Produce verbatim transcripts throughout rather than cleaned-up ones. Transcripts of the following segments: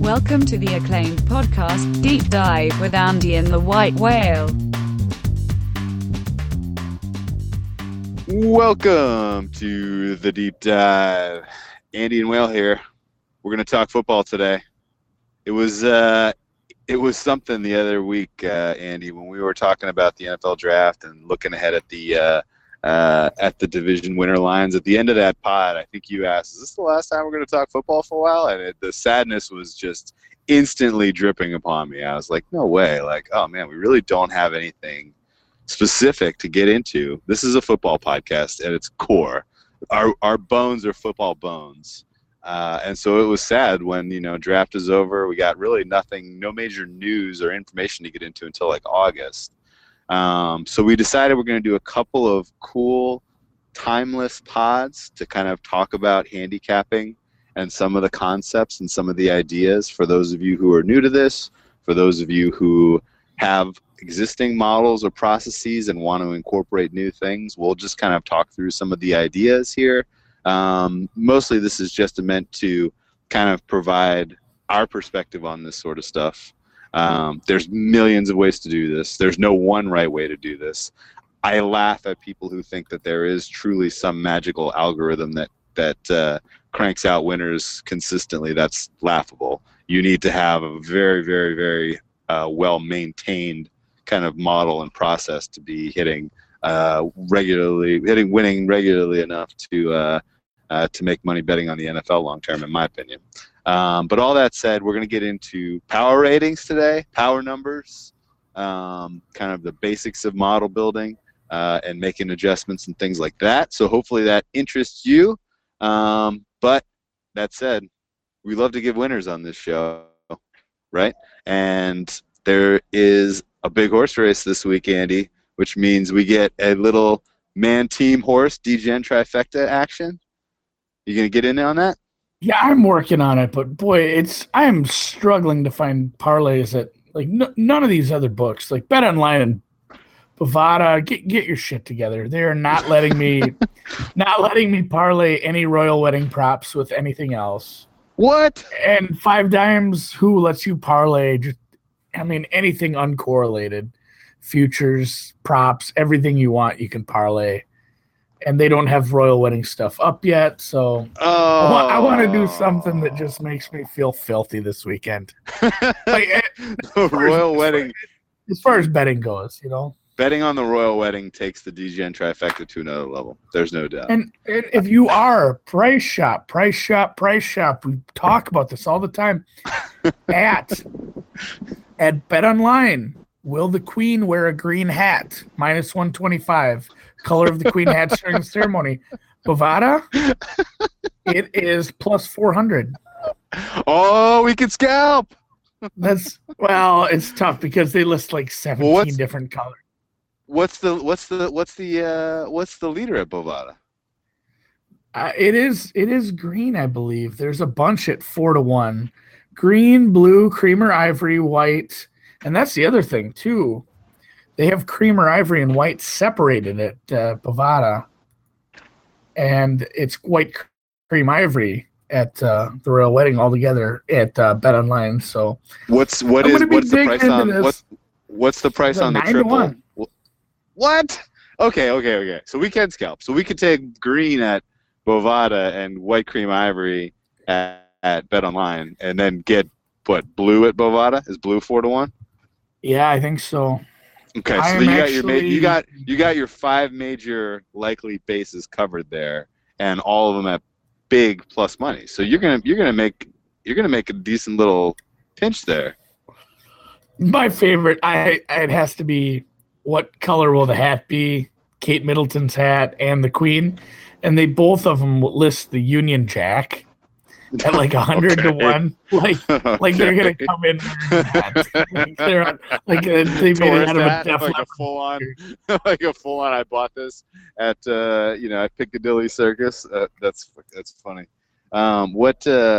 Welcome to the acclaimed podcast, Deep Dive with Andy and the White Whale. Welcome to the Deep Dive. Andy and Whale here. We're going to talk football today. It was uh, it was something the other week, uh, Andy, when we were talking about the N F L draft and looking ahead at the uh, uh, at the division winner lines. At the end of that pod, I think you asked, "Is this the last time we're going to talk football for a while?" And it, the sadness was just instantly dripping upon me. I was like, "No way!" Like, oh man, we really don't have anything specific to get into. This is a football podcast at its core. Our our bones are football bones. Uh, and so it was sad when, you know, draft is over. We got really nothing, no major news or information to get into until like August. Um, so we decided we're going to do a couple of cool, timeless pods to kind of talk about handicapping and some of the concepts and some of the ideas for those of you who are new to this, for those of you who have existing models or processes and want to incorporate new things. We'll just kind of talk through some of the ideas here. Um, mostly this is just meant to kind of provide our perspective on this sort of stuff. Um, there's millions of ways to do this. There's no one right way to do this. I laugh at people who think that there is truly some magical algorithm that, that uh, cranks out winners consistently. That's laughable. You need to have a very, very, very uh, well-maintained kind of model and process to be hitting uh, regularly, hitting winning regularly enough to uh, uh, to make money betting on the N F L long term, in my opinion. Um, but all that said, we're going to get into power ratings today, power numbers, um, kind of the basics of model building uh, and making adjustments and things like that. So hopefully that interests you. Um, but that said, we love to give winners on this show, right? And there is a big horse race this week, Andy, which means we get a little man-team horse D-Gen trifecta action. You going to get in on that? Yeah, I'm working on it, but boy, it's I'm struggling to find parlays that, like, n- none of these other books, like BetOnline and Bovada, get get your shit together. They're not letting me, not letting me parlay any royal wedding props with anything else. What? And Five Dimes, who lets you parlay just, I mean, anything uncorrelated, futures, props, everything you want, you can parlay. And they don't have royal wedding stuff up yet, so oh. I want, I want to do something that just makes me feel filthy this weekend. Like, royal as, wedding, as far as betting goes, you know. Betting on the royal wedding takes the D-Gen trifecta to another level. There's no doubt. And, and if you are price shop, price shop, price shop, we talk about this all the time. at at BetOnline, will the queen wear a green hat? minus one twenty-five. Color of the queen hat during the ceremony. Bovada, it is plus four hundred. Oh, we can scalp. That's well, it's tough because they list like seventeen well, different colors. What's the what's the what's the uh, what's the leader at Bovada? Uh, it is it is green, I believe. There's a bunch at four to one. Green, blue, creamer, ivory, white, and that's the other thing too. They have creamer, ivory, and white separated at uh, Bovada, and it's white, cream, ivory at uh, the royal wedding altogether at uh, BetOnline. So, what's what I'm is what's the price on this. what's what's the price on the triple? What? Okay, okay, okay. So we can scalp. So we could take green at Bovada and white, cream, ivory at, at BetOnline, and then get what blue at Bovada? Is blue four to one? Yeah, I think so. Okay, so you got actually... your ma- you got you got your five major likely bases covered there, and all of them at big plus money. So you're gonna you're gonna make you're gonna make a decent little pinch there. My favorite, I it has to be what color will the hat be? Kate Middleton's hat and the Queen, and they both of them list the Union Jack at like a hundred okay. to one, like okay. like they're gonna come in like they're on, like uh, they made it out of a Def like a full on, like a full on. I bought this at uh, you know at Piccadilly Circus. Uh, that's that's funny. Um, what uh,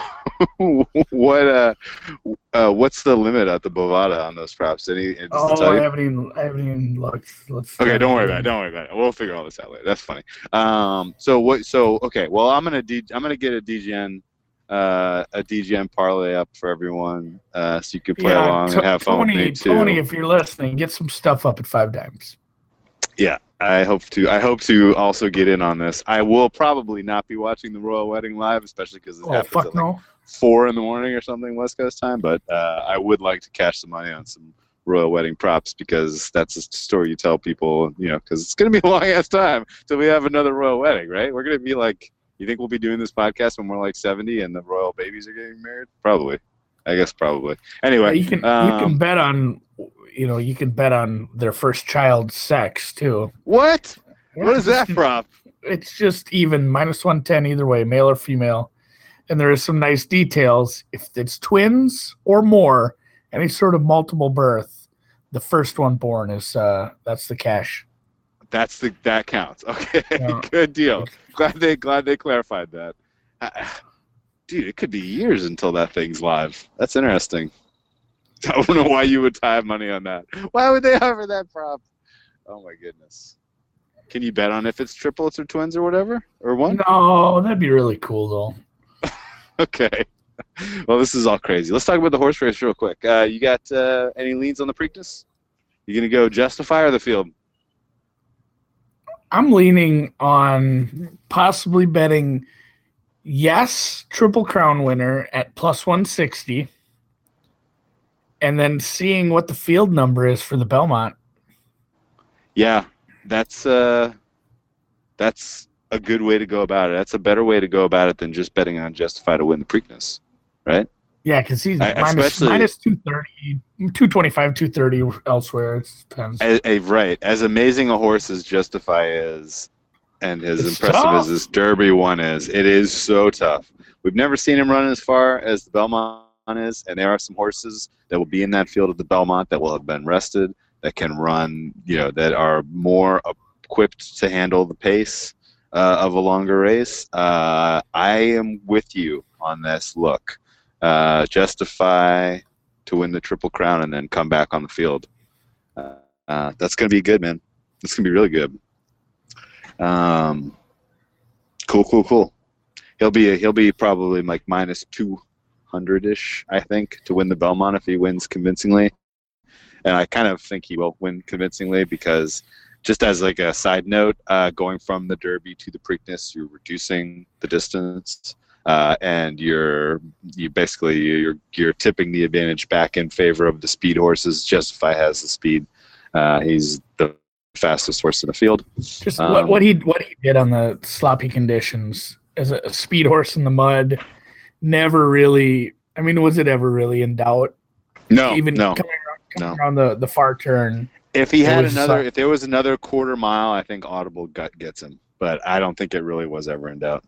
what uh, uh, what's the limit at the Bovada on those props? Any? Oh, I haven't even I haven't even looked. Let's okay, don't worry about it. Don't worry about it. We'll figure all this out later. That's funny. Um, so what? So okay. Well, I'm gonna D, I'm gonna get a D-Gen uh, a D G M parlay up for everyone, uh, so you can play Yeah, along T- and have fun Tony, with me too. Tony, if you're listening, get some stuff up at Five Dimes. Yeah, I hope to. I hope to also get in on this. I will probably not be watching the royal wedding live, especially because it Oh, happens fuck at like no. four in the morning or something West Coast time. But uh, I would like to cash some money on some royal wedding props because that's a story you tell people. You know, because it's gonna be a long ass time till we have another royal wedding, right? We're gonna be like, you think we'll be doing this podcast when we're like seventy and the royal babies are getting married? Probably. I guess probably. Anyway, Yeah, you can um, you can bet on you know you can bet on their first child's sex too. what? Yeah, What is that it's- prop? It's just even minus one ten either way, male or female, and there is some nice details. If it's twins or more, any sort of multiple birth, the first one born is uh that's the cash. That's the that counts. Okay, Yeah. good deal. Glad they glad they clarified that. Uh, dude, it could be years until that thing's live. That's interesting. I don't know why you would have money on that. Why would they offer that prop? Oh my goodness. Can you bet on if it's triplets or twins or whatever or one? No, that'd be really cool though. Okay. Well, this is all crazy. Let's talk about the horse race real quick. Uh, you got uh, any leans on the Preakness? You gonna go Justify or the field? I'm leaning on possibly betting yes, Triple Crown winner at plus one sixty, and then seeing what the field number is for the Belmont. Yeah, that's uh, that's a good way to go about it. That's a better way to go about it than just betting on Justify to win the Preakness, right? Yeah, because he's I- minus, especially- minus two thirty, two twenty-five, two thirty elsewhere. It depends. A, a, right. As amazing a horse as Justify is, and as It's impressive tough. as this Derby one is, it is so tough. We've never seen him run as far as the Belmont is, and there are some horses that will be in that field at the Belmont that will have been rested, that can run, you know, that are more equipped to handle the pace uh, of a longer race. Uh, I am with you on this look. Uh, Justify to win the Triple Crown and then come back on the field. Uh, uh, that's going to be good, man. That's going to be really good. Um, cool, cool, cool. He'll be he'll be probably like minus two hundred ish, I think, to win the Belmont if he wins convincingly. And I kind of think he will win convincingly because, just as like a side note, uh, going from the Derby to the Preakness, you're reducing the distance, uh, and you're you basically you're you're tipping the advantage back in favor of the speed horses. Justify has the speed. Uh, he's the fastest horse in the field. Just Um, what, what he what he did on the sloppy conditions as a, a speed horse in the mud, never really. I mean, was it ever really in doubt? No, Even no. coming around, coming no. around the, the far turn. If he It had was another, so- if there was another quarter mile, I think Audible gut gets him. But I don't think it really was ever in doubt.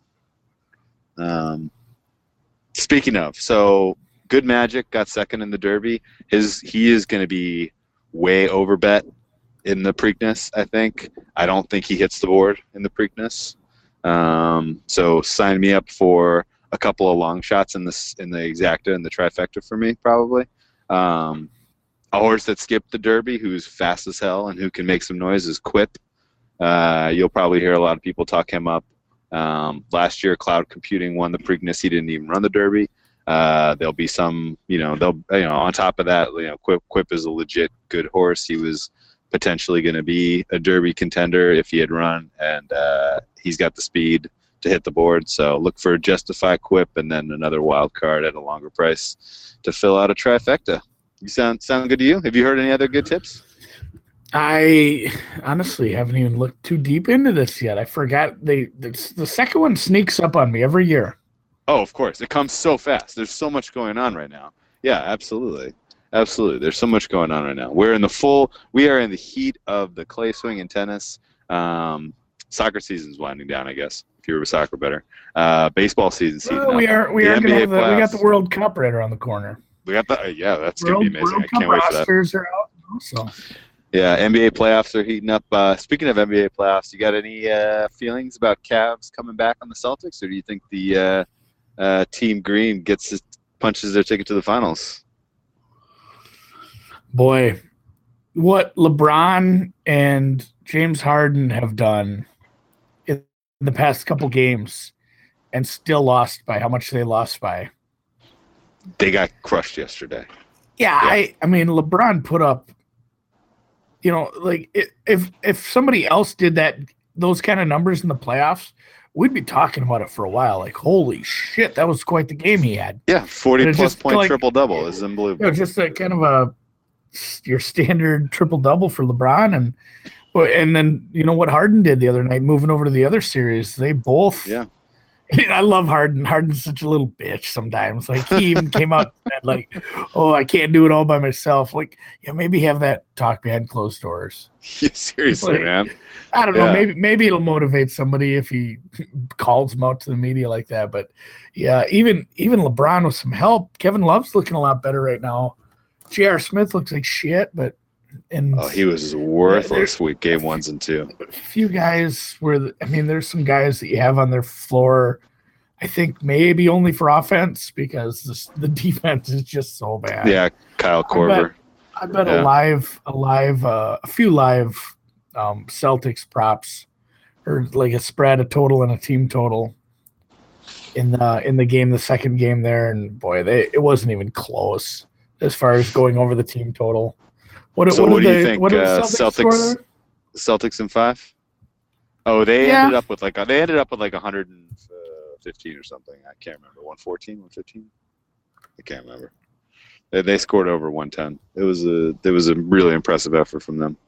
Um, speaking of, so Good Magic got second in the Derby. His he is going to be way over bet in the Preakness. I think. I don't think he hits the board in the Preakness. Um, so sign me up for a couple of long shots in this in the exacta and the trifecta for me probably. Um, a horse that skipped the Derby, who's fast as hell and who can make some noise, is Quip. Uh, you'll probably hear a lot of people talk him up. Um, last year, Cloud Computing won the Preakness. He didn't even run the Derby. Uh, there'll be some, you know, they'll, you know, on top of that, you know, Quip, Quip is a legit good horse. He was potentially going to be a Derby contender if he had run, and uh, he's got the speed to hit the board. So look for Justify, Quip, and then another wild card at a longer price to fill out a trifecta. You sound sound good to you? Have you heard any other good tips? I honestly haven't even looked too deep into this yet. I forgot they the, the second one sneaks up on me every year. Oh, of course. It comes so fast. There's so much going on right now. Yeah, absolutely. Absolutely. There's so much going on right now. We're in the full, we are in the heat of the clay swing and tennis. Um, soccer season's winding down, I guess, if you were a soccer better. Uh, baseball season's heating Well, we up. are we The are N B gonna A have the, we got the playoffs. World Cup right around the corner. We got the, uh, yeah, that's going World, to be amazing. World I Cup can't wait for that. rosters are out. Also, Yeah, N B A playoffs are heating up. Uh, speaking of N B A playoffs, you got any uh, feelings about Cavs coming back on the Celtics, or do you think the uh, uh, Team Green gets his, punches their ticket to the finals? boy, what LeBron and James Harden have done in the past couple games and still lost by how much they lost by. They got crushed yesterday. Yeah, yeah. I, I mean, LeBron put up, you know, like it, if if somebody else did that, those kind of numbers in the playoffs, we'd be talking about it for a while. Like, holy shit, that was quite the game he had. Yeah, forty plus just, point like, triple double is unbelievable. You know, just a kind of a your standard triple double for LeBron, and and then you know what Harden did the other night, moving over to the other series. They both. Yeah. I love Harden. Harden's such a little bitch sometimes. Like he even came out and said, like, "Oh, I can't do it all by myself." Like, yeah, maybe have that talk behind closed doors. Yeah, seriously, like, man. I don't yeah. know. Maybe maybe it'll motivate somebody if he calls them out to the media like that. But yeah, even even LeBron with some help. Kevin Love's looking a lot better right now. J R. Smith looks like shit, but and oh, he was worthless week game ones and two. A few guys were. I mean, there's some guys that you have on their floor. I think maybe only for offense because this, the defense is just so bad. Yeah, Kyle Korver. I bet, I bet yeah. a live, a live, uh, a few live um, Celtics props, or like a spread, a total, and a team total in the in the game, the second game there, and boy, they it wasn't even close as far as going over the team total. What, so what, what do they, you think? What did uh, Celtics, Celtics, Celtics in five. Oh, they yeah. ended up with like they ended up with like one hundred fifteen or something. I can't remember. one fourteen, one fifteen. I can't remember. They, they scored over one ten. It was a it was a really impressive effort from them.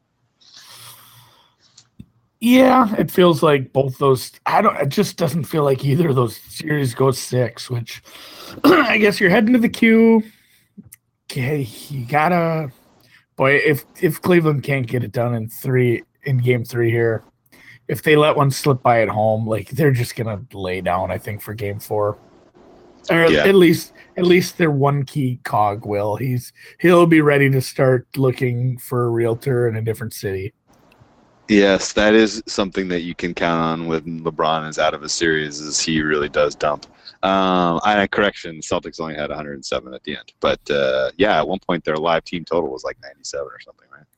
Yeah, it feels like both those. I don't. It just doesn't feel like either of those series goes six. Which I guess you're heading to the queue. Okay, you gotta. Boy, if if Cleveland can't get it done in three in game three here, if they let one slip by at home, like they're just gonna lay down. I think for game four, or yeah. at least at least their one key cog will. He's he'll be ready to start looking for a realtor in a different city. Yes, that is something that you can count on when LeBron is out of a series. Is he really does dump? Um, I correction, Celtics only had one hundred seven at the end, but uh, yeah, at one point their live team total was like ninety-seven or something, right?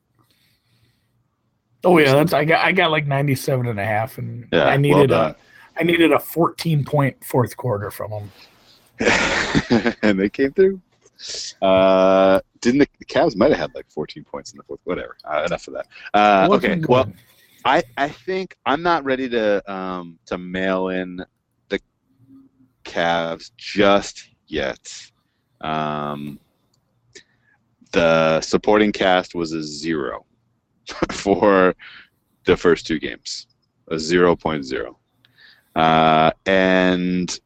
Oh yeah, that's I got I got like ninety-seven and a half, and yeah, I needed well a I needed a fourteen point fourth quarter from them, and they came through. Uh, didn't the, the Cavs might have had like fourteen points in the fourth? Whatever. Uh, enough of that. Uh, okay, good. Well, I I think I'm not ready to um to mail in the Cavs just yet. Um, the supporting cast was a zero for the first two games, a zero point zero. Uh, and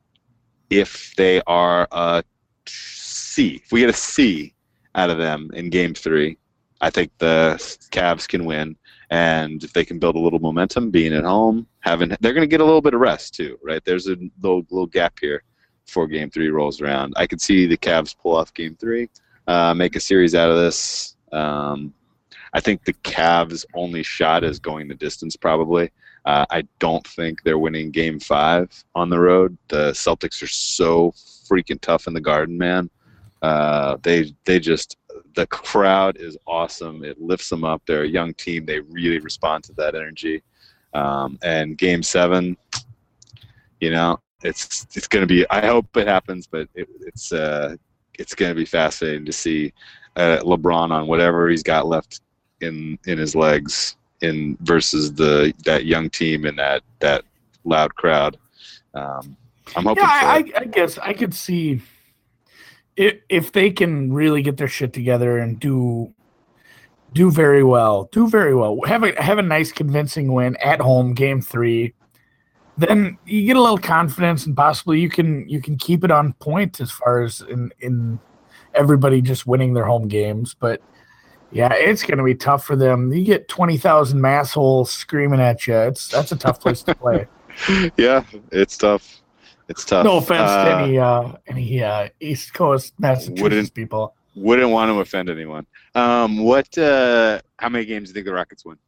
if they are a C, if we get a C out of them in game three, I think the Cavs can win. And if they can build a little momentum, being at home, having they're going to get a little bit of rest too, right? There's a little, little gap here before game three rolls around. I could see the Cavs pull off game three, uh, make a series out of this. Um, I think the Cavs' only shot is going the distance probably. Uh, I don't think they're winning game five on the road. The Celtics are so freaking tough in the Garden, man. Uh, they they just the crowd is awesome. It lifts them up. They're a young team. They really respond to that energy. Um, and game seven, you know, it's it's going to be. I hope it happens, but it, it's uh, it's going to be fascinating to see uh, LeBron on whatever he's got left in in his legs in versus the that young team and that that loud crowd. Um, I'm hoping. Yeah, for I, it. I guess I could see. If, if they can really get their shit together and do do very well, do very well, have a have a nice convincing win at home, game three, then you get a little confidence and possibly you can you can keep it on point as far as in in everybody just winning their home games. But yeah, it's going to be tough for them. You get twenty thousand massholes screaming at you. It's that's a tough place to play. Yeah, it's tough. It's tough. No offense uh, to any uh, any uh, East Coast Massachusetts people. Wouldn't want to offend anyone. Um, what? Uh, how many games do you think the Rockets win?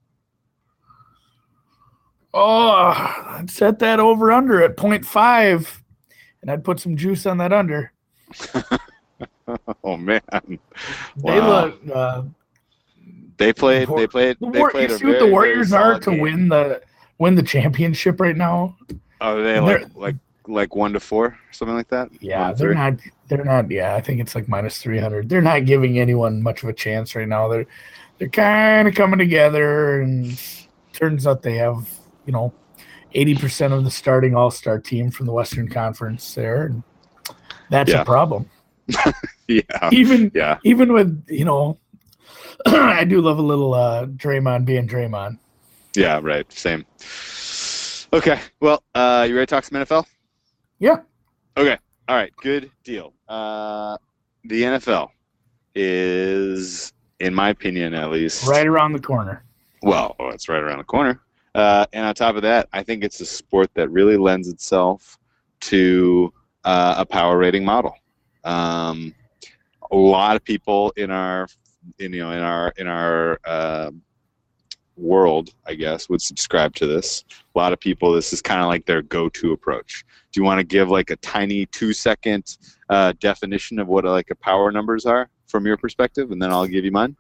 Oh, I'd set that over under at point five, and I'd put some juice on that under. Oh man, They wow. look. Uh, They played. They played. the They War- played you a see what very, the Warriors very are solid to game. win the win the championship right now. Are they And like they're- like like one to four, something like that? Yeah, One to they're three? not. They're not. Yeah, I think it's like minus three hundred. They're not giving anyone much of a chance right now. They're they're kind of coming together, and turns out they have you know eighty percent of the starting All Star team from the Western Conference there, and that's Yeah. a problem. Yeah. Even Yeah. even with you know, I do love a little uh, Draymond being Draymond. Yeah. Right. Same. Okay. Well, uh, you ready to talk some N F L? Yeah. Okay. All right. Good deal. Uh, the N F L is, in my opinion, at least, Right around the corner. well, oh, it's right around the corner. Uh, and on top of that, I think it's a sport that really lends itself to uh, a power rating model. Um, a lot of people in our, in, you know, in our in our uh, world, I guess, would subscribe to this. A lot of people, this is kind of like their go-to approach. Do you want to give like a tiny two-second uh, definition of what like a power numbers are from your perspective, and then I'll give you mine?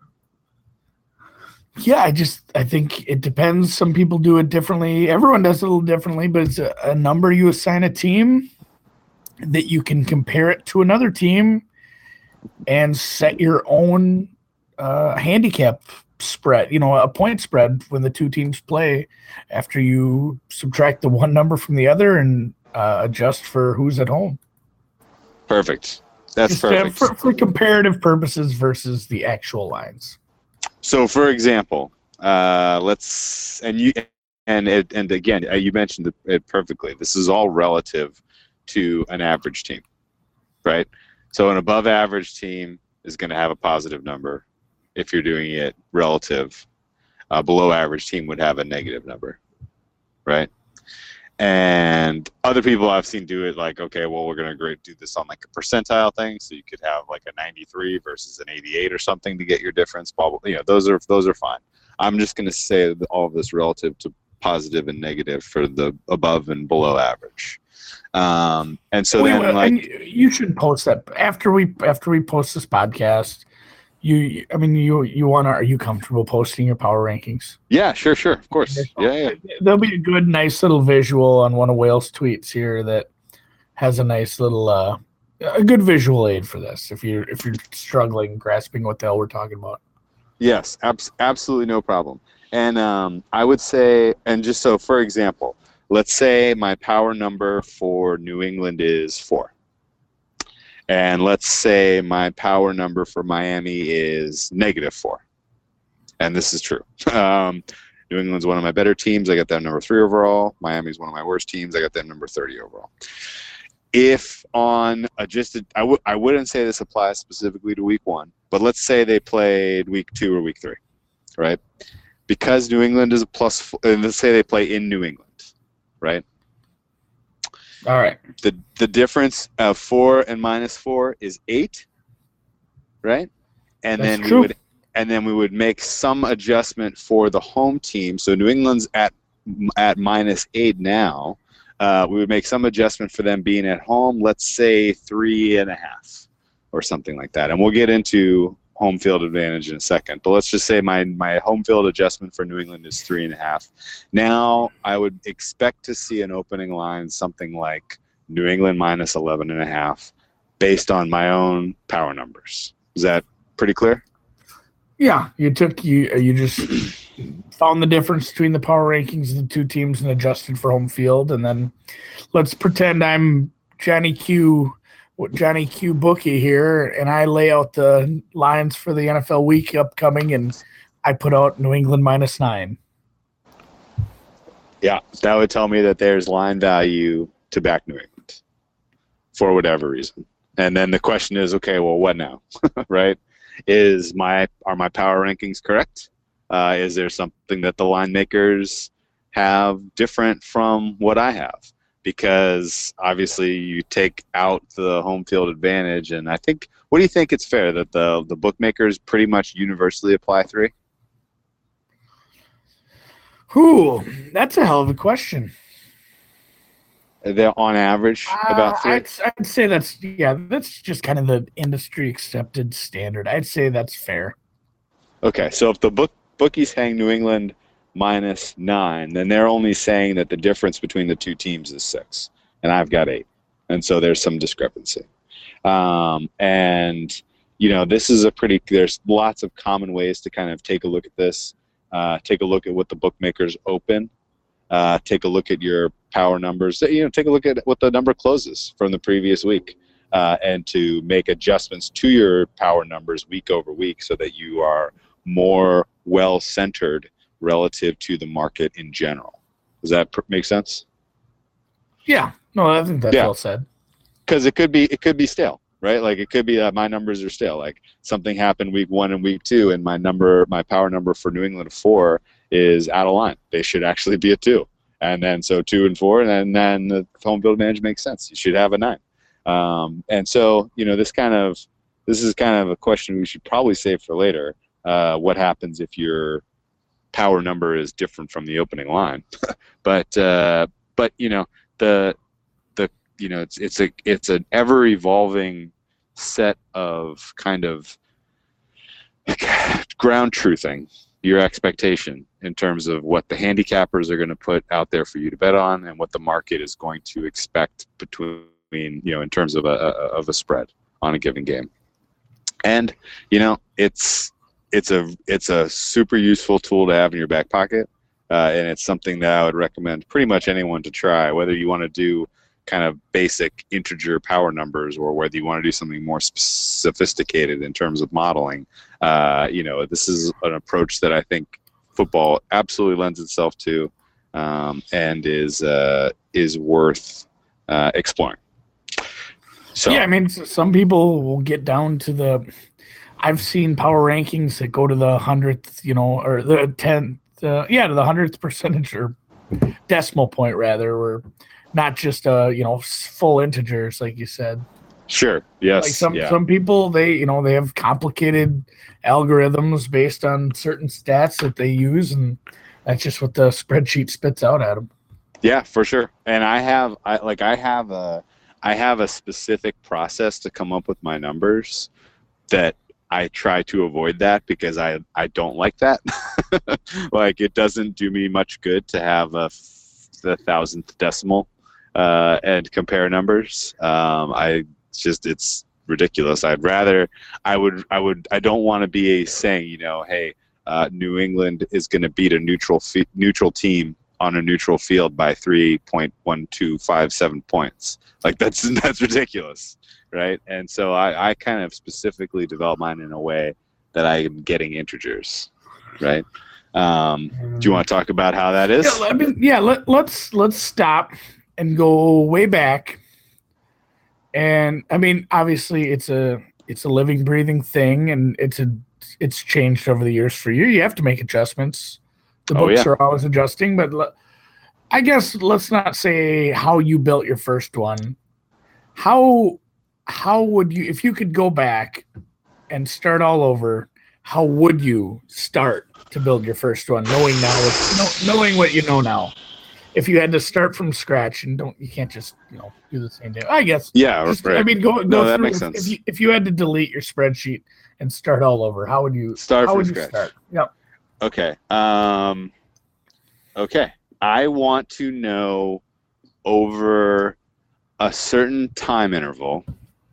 Yeah, I just I think it depends. Some people do it differently. Everyone does it a little differently, but it's a, a number you assign a team that you can compare it to another team and set your own uh, handicap spread, you know, a point spread when the two teams play after you subtract the one number from the other and uh, adjust for who's at home. Perfect. That's Just, uh, perfect. for, for comparative purposes versus the actual lines. So, for example, uh, let's and you and it, and again, uh, you mentioned it, it perfectly. This is all relative to an average team, right? So, an above-average team is going to have a positive number if you're doing it relative. A below-average team would have a negative number, right? And other people I've seen do it like, okay, well, we're going to do this on like a percentile thing. So you could have like a ninety-three versus an eighty-eight or something to get your difference. Blah, blah, you know, those are those are fine. I'm just going to say that all of this relative to positive and negative for the above and below average. Um, and so We then will- like, and you should post that after we after we post this podcast. You, I mean, you you want to? Are you comfortable posting your power rankings? yeah, sure, sure, of course, yeah, yeah. There'll be a good, nice little visual on one of Wales' tweets here that has a nice little, uh, a good visual aid for this. If you if you're struggling grasping what the hell we're talking about. Yes, abs- absolutely no problem. And um, I would say, and just so for example, let's say my power number for New England is four. And let's say my power number for Miami is negative four. And this is true. Um, New England's one of my better teams. I got them number three overall. Miami's one of my worst teams. I got them number thirty overall. If on a just, a, I, w- I wouldn't say this applies specifically to week one, but let's say they played week two or week three, right? Because New England is a plus, four, and let's say they play in New England, right? All right. The the difference of four and minus four is eight, right? And That's then we true. would and then we would make some adjustment for the home team. So New England's at at minus eight now. Uh, we would make some adjustment for them being at home. Let's say three and a half or something like that. And we'll get into home field advantage in a second. But let's just say my my home field adjustment for New England is three and a half. Now I would expect to see an opening line something like New England minus eleven and a half based on my own power numbers. Is that pretty clear? Yeah, you took you you just found the difference between the power rankings of the two teams and adjusted for home field, and then let's pretend I'm Johnny Q, Johnny Q bookie here, and I lay out the lines for the N F L week upcoming, and I put out New England minus nine. Yeah, that would tell me that there's line value to back New England for whatever reason. And then the question is, okay, well, what now, right? Is my are my power rankings correct? Uh, is there something that the line makers have different from what I have? Because obviously you take out the home field advantage, and I think, what do you think it's fair that the the bookmakers pretty much universally apply three? Whew, that's a hell of a question. They're on average about Uh, three. I'd, I'd say that's yeah, that's just kind of the industry accepted standard. I'd say that's fair. Okay, so if the book bookies hang New England minus nine, then they're only saying that the difference between the two teams is six, and I've got eight. And so there's some discrepancy. Um, and, you know, this is a pretty, there's lots of common ways to kind of take a look at this, uh, take a look at what the bookmakers open, uh, take a look at your power numbers, you know, take a look at what the number closes from the previous week, uh, and to make adjustments to your power numbers week over week so that you are more well-centered relative to the market in general. Does that pr- make sense? Yeah. No, I think that's yeah. well said. Because it could be it could be stale, right? Like it could be that my numbers are stale. Like something happened week one and week two, and my number, my power number for New England four is out of line. They should actually be a two, and then so two and four, and then, then the home field advantage makes sense. You should have a nine. Um, and so you know this kind of this is kind of a question we should probably save for later. Uh, what happens if your power number is different from the opening line? but uh, but you know the the you know it's it's a it's an ever evolving set of kind of ground truthing your expectation in terms of what the handicappers are going to put out there for you to bet on and what the market is going to expect between you know in terms of a, a of a spread on a given game. And you know it's it's a it's a super useful tool to have in your back pocket, uh, and it's something that I would recommend pretty much anyone to try, whether you want to do kind of basic integer power numbers or whether you want to do something more sophisticated in terms of modeling. Uh, you know, this is an approach that I think football absolutely lends itself to, um, and is uh, is worth uh, exploring. So yeah, I mean, some people will get down to the. I've seen power rankings that go to the hundredth, you know, or the tenth, uh, yeah, to the hundredth percentage or decimal point rather, or not just uh, you know, full integers like you said. Sure. Yes. Like some yeah. some people, they you know they have complicated algorithms based on certain stats that they use, and that's just what the spreadsheet spits out at them. Yeah, for sure. And I have, I like, I have a, I have a specific process to come up with my numbers that I try to avoid that because I, I don't like that. Like it doesn't do me much good to have a the thousandth decimal uh, and compare numbers. Um, I it's just it's ridiculous. I'd rather I would I would I don't want to be saying you know hey uh, New England is going to beat a neutral fi- neutral team on a neutral field by three point one two five seven points. Like that's that's ridiculous. Right, and so I, I kind of specifically develop mine in a way that I am getting integers, right? Um, do you want to talk about how that is? Yeah, I mean, yeah let, let's let's stop and go way back. And I mean, obviously, it's a it's a living, breathing thing, and it's a it's changed over the years for you. You have to make adjustments. The Oh, books yeah. are always adjusting, but le- I guess let's not say how you built your first one. How How would you, if you could go back and start all over, how would you start to build your first one, knowing now, what, know, knowing what you know now? If you had to start from scratch and don't, you can't just, you know, do the same thing. I guess. Yeah, Just, right. I mean, go, go No, through. that makes if, sense. If you, if you had to delete your spreadsheet and start all over, how would you Start How from would scratch. you start? Yep. Okay. Um, okay. I want to know over a certain time interval.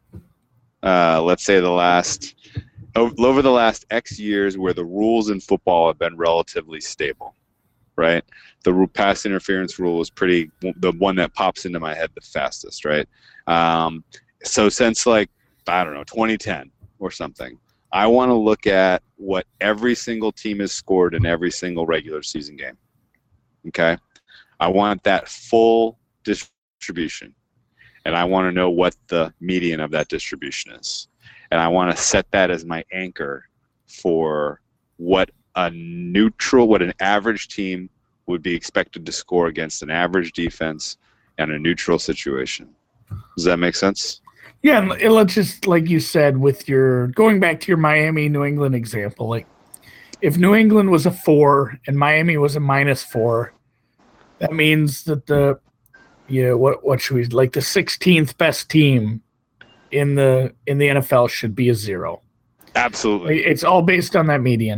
Uh, let's say the last over the last X years where the rules in football have been relatively stable, right? The rule, pass interference rule is pretty the one that pops into my head the fastest, right? Um, so since like, I don't know, twenty ten or something, I want to look at what every single team has scored in every single regular season game, okay? I want that full distribution. And I want to know what the median of that distribution is. And I want to set that as my anchor for what a neutral, what an average team would be expected to score against an average defense in a neutral situation. Does that make sense? Yeah, and let's just, like you said, with your, going back to your Miami, New England example, like if New England was a four and Miami was a minus four, that means that the, yeah, what what should we like? The sixteenth best team in the in the N F L should be a zero. Absolutely. It's all based on that median.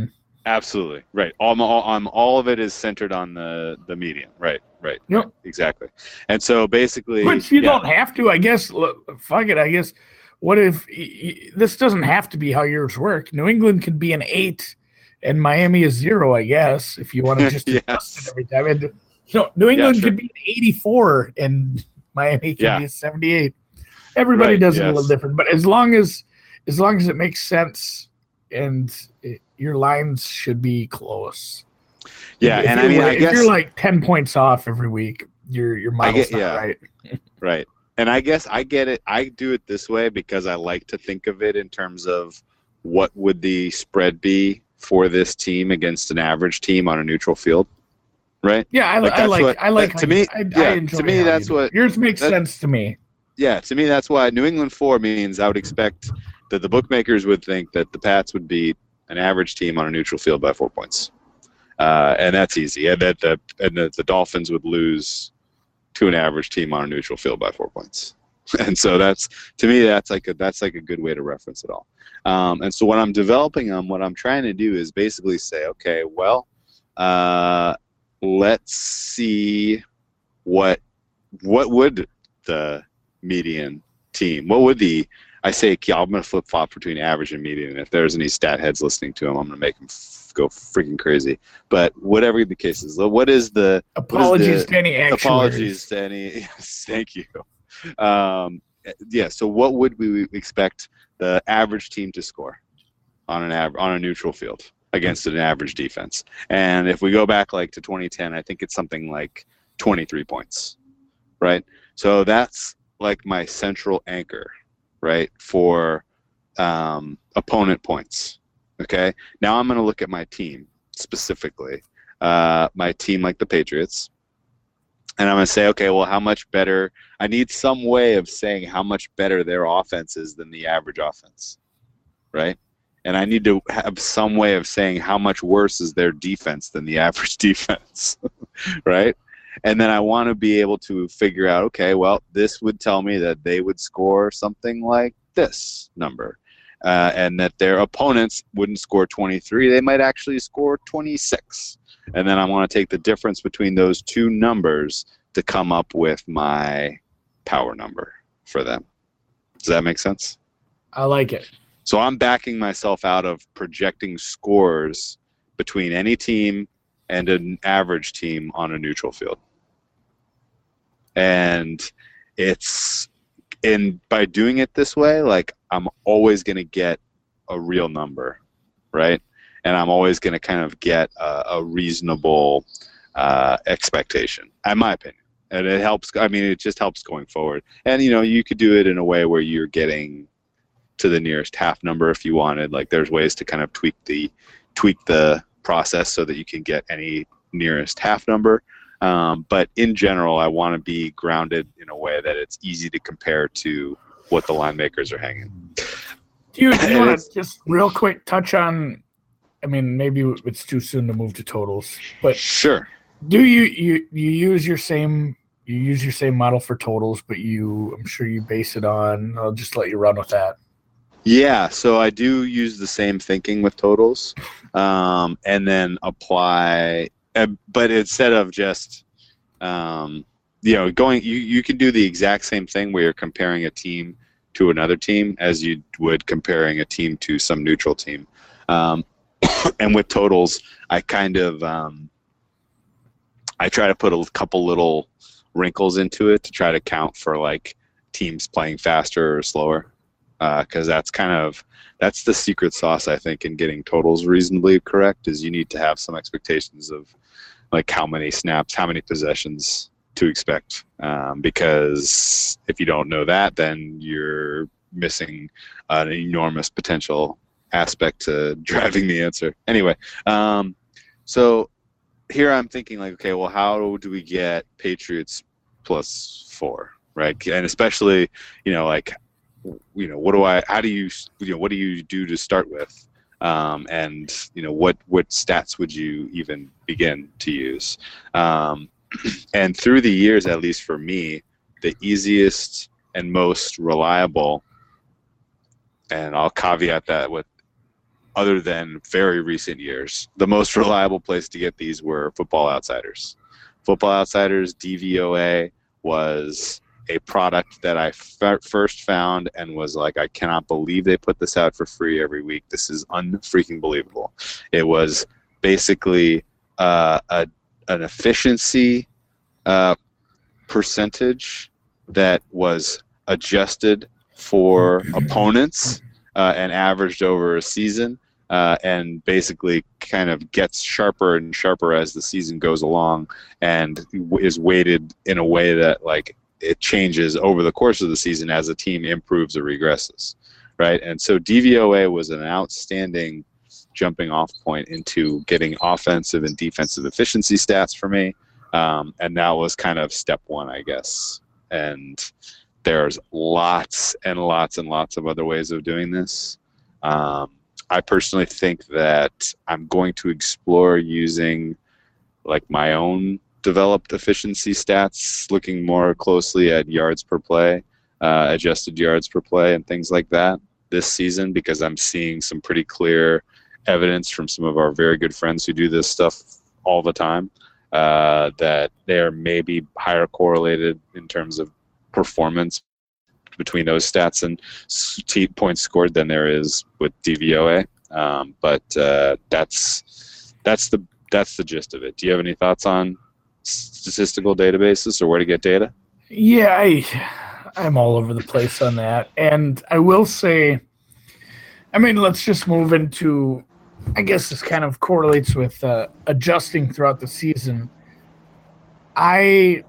Absolutely. Right. All, all, um, all of it is centered on the, the median. Right. Right. Yep. Right. Exactly. And so basically, Which you yeah. don't have to, I guess. Look, fuck it. I guess. What if y- y- this doesn't have to be how yours work? New England could be an eight, and Miami is zero. I guess if you want to just Yes. adjust it every time. And, you know, New England Yeah, sure. could be an eighty-four, and Miami could Yeah. be a seventy-eight. Everybody Right, does it a yes. little different, but as long as as long as it makes sense, and it, your lines should be close. Yeah. If And I you're mean, like- I if guess. you're like ten points off every week, your your model's get- not yeah. right. Right. And I guess I get it. I do it this way because I like to think of it in terms of what would the spread be for this team against an average team on a neutral field, right? Yeah, I Like, I that's like what- I like that- how to you- me- I, I yeah, enjoy to me, how you that's do it. what- yours makes that- sense to me. Yeah, to me, that's why New England four means I would expect that the bookmakers would think that the Pats would beat an average team on a neutral field by four points, uh, and that's easy. And that the and that the Dolphins would lose to an average team on a neutral field by four points. And so that's, to me, that's like a that's like a good way to reference it all. Um, and so when I'm developing them, what I'm trying to do is basically say, okay, well, uh, let's see what what would the median team, what would the I say, I'm going to flip flop between average and median. And if there's any stat heads listening to them, I'm going to make them f- go freaking crazy. But whatever the case is, what is the Apologies what is the, to any actuaries. apologies to any. Yes, thank you. Um, yeah. So what would we expect the average team to score on an av- on a neutral field against an average defense? And if we go back like to twenty ten, I think it's something like twenty-three points, right? So that's like my central anchor, right, for um, opponent points. Okay. Now I'm going to look at my team specifically, uh, my team like the Patriots. And I'm going to say, okay, well, how much better? I need some way of saying how much better their offense is than the average offense, right? And I need to have some way of saying how much worse is their defense than the average defense, right? And then I want to be able to figure out, okay, well, this would tell me that they would score something like this number, uh, and that their opponents wouldn't score twenty-three. They might actually score twenty-six. And then I want to take the difference between those two numbers to come up with my power number for them. Does that make sense? I like it. So I'm backing myself out of projecting scores between any team and an average team on a neutral field. And it's, and by doing it this way, like I'm always going to get a real number, right? And I'm always going to kind of get a, a reasonable uh, expectation, in my opinion. And it helps, I mean, it just helps going forward. And, you know, you could do it in a way where you're getting to the nearest half number if you wanted. Like there's ways to kind of tweak the, tweak the process so that you can get any nearest half number. Um, but in general, I want to be grounded in a way that it's easy to compare to what the line makers are hanging. Do you, do you want It's- to just real quick touch on, I mean, maybe it's too soon to move to totals, but Sure. do you, you, you use your same, you use your same model for totals, but you, I'm sure you base it on, I'll just let you run with that. Yeah, so I do use the same thinking with totals, um, and then apply. Uh, but instead of just, um, you know, going, you, you can do the exact same thing where you're comparing a team to another team as you would comparing a team to some neutral team. Um, and with totals, I kind of, um, I try to put a couple little wrinkles into it to try to count for like teams playing faster or slower. Because uh, that's kind of that's the secret sauce, I think, in getting totals reasonably correct. Is you need to have some expectations of like how many snaps, how many possessions to expect. Um, because if you don't know that, then you're missing an enormous potential aspect to driving the answer. Anyway, um, so here I'm thinking like, okay, well, how do we get Patriots plus four, right? And especially, you know, like. You know, what do I, how do you, you know, what do you do to start with? Um, and, you know, what, what stats would you even begin to use? Um, and through the years, at least for me, the easiest and most reliable, and I'll caveat that with other than very recent years. The most reliable place to get these were Football Outsiders. Football Outsiders D V O A was a product that I f- first found and was like, I cannot believe they put this out for free every week. This is unfreaking believable. It was basically uh, a an efficiency uh, percentage that was adjusted for opponents uh, and averaged over a season, uh, and basically kind of gets sharper and sharper as the season goes along, and is weighted in a way that like it changes over the course of the season as a team improves or regresses, right? And so D V O A was an outstanding jumping off point into getting offensive and defensive efficiency stats for me. Um, and that was kind of step one, I guess. And there's lots and lots and lots of other ways of doing this. Um, I personally think that I'm going to explore using like my own developed efficiency stats, looking more closely at yards per play, uh, adjusted yards per play, and things like that this season, because I'm seeing some pretty clear evidence from some of our very good friends who do this stuff all the time, uh, that they are maybe higher correlated in terms of performance between those stats and points scored than there is with D V O A. Um, but uh, that's that's the that's the gist of it. Do you have any thoughts on statistical databases or where to get data? Yeah, I I'm all over the place on that, and I will say, I mean, let's just move into, I guess this kind of correlates with uh, adjusting throughout the season. I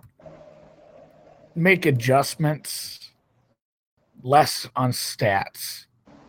make adjustments less on stats.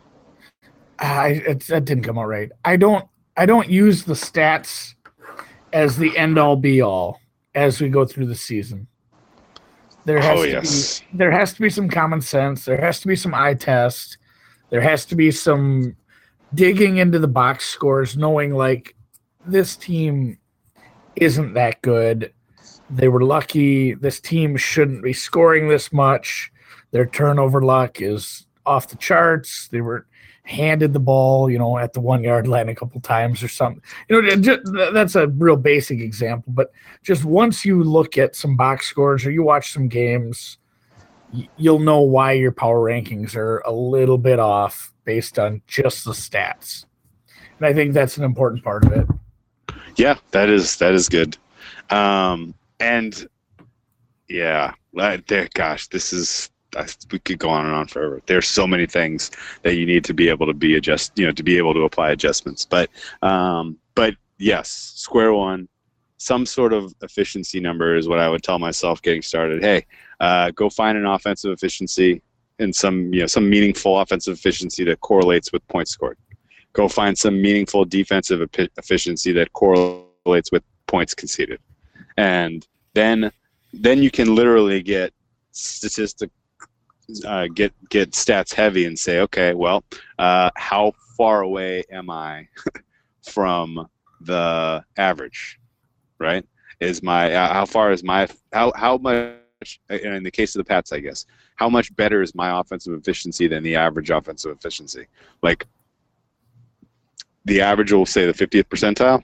I it, that didn't come out right. I don't I don't use the stats as the end all be all as we go through the season. There has oh, to yes. be there has to be some common sense. There has to be some eye test. There has to be some digging into the box scores, knowing like this team isn't that good. They were lucky. This team shouldn't be scoring this much. Their turnover luck is off the charts. They were handed the ball, you know, at the one yard line a couple times or something. You know, just, that's a real basic example. But just once you look at some box scores or you watch some games, you'll know why your power rankings are a little bit off based on just the stats. And I think that's an important part of it. Yeah, that is that is good. Um, and yeah, there, gosh, this is, we could go on and on forever. There's so many things that you need to be able to be adjust, you know, to be able to apply adjustments. But, um, but yes, square one, some sort of efficiency number is what I would tell myself getting started. Hey, uh, go find an offensive efficiency and some, you know, some meaningful offensive efficiency that correlates with points scored. Go find some meaningful defensive e- efficiency that correlates with points conceded. And then, then you can literally get statistic, uh, get get stats heavy and say, okay, well, uh, how far away am I from the average, right? Is my uh, how far is my how how much? In the case of the Pats, I guess, how much better is my offensive efficiency than the average offensive efficiency? Like, the average will say the fiftieth percentile,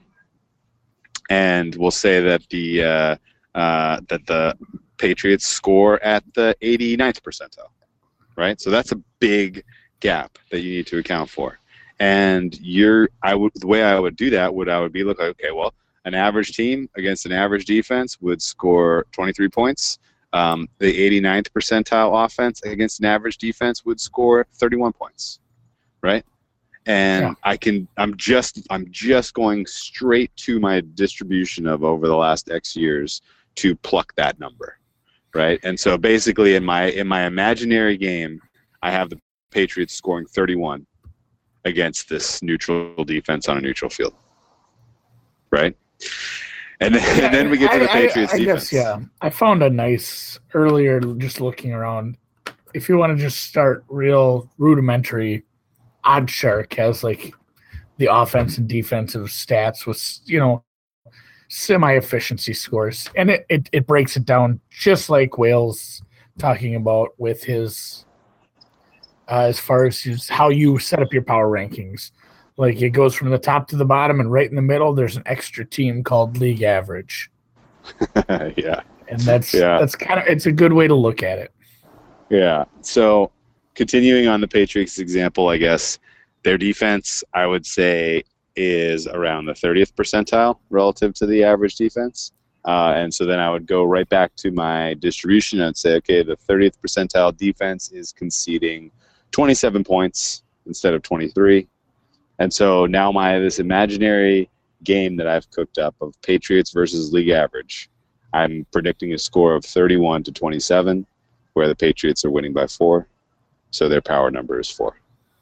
and we'll say that the uh, uh, that the Patriots score at the eighty-ninth percentile, right? So that's a big gap that you need to account for. And you're, I would, the way I would do that would I would be look like, okay, well, an average team against an average defense would score twenty-three points. Um, the eighty-ninth percentile offense against an average defense would score thirty-one points, right? And yeah. I can, I'm just, I'm just going straight to my distribution of over the last X years to pluck that number, right? And so basically, in my in my imaginary game, I have the Patriots scoring thirty-one against this neutral defense on a neutral field, right? And then, yeah, and then we get to the I, Patriots I, I defense. Guess, yeah, I found a nice earlier just looking around. If you want to just start real rudimentary, OddsShark has like the offense and defensive stats with, you know, semi-efficiency scores, and it, it, it breaks it down just like Wales talking about with his uh, as far as his, how you set up your power rankings. Like it goes from the top to the bottom, and right in the middle, there's an extra team called league average. Yeah. And that's Yeah. that's kind of it's a good way to look at it. Yeah. So continuing on the Patriots example, I guess their defense, I would say, is around the thirtieth percentile relative to the average defense. Uh, and so then I would go right back to my distribution and say, okay, the thirtieth percentile defense is conceding twenty-seven points instead of twenty-three. And so now my this imaginary game that I've cooked up of Patriots versus league average, I'm predicting a score of thirty-one to twenty-seven, where the Patriots are winning by four. So their power number is four.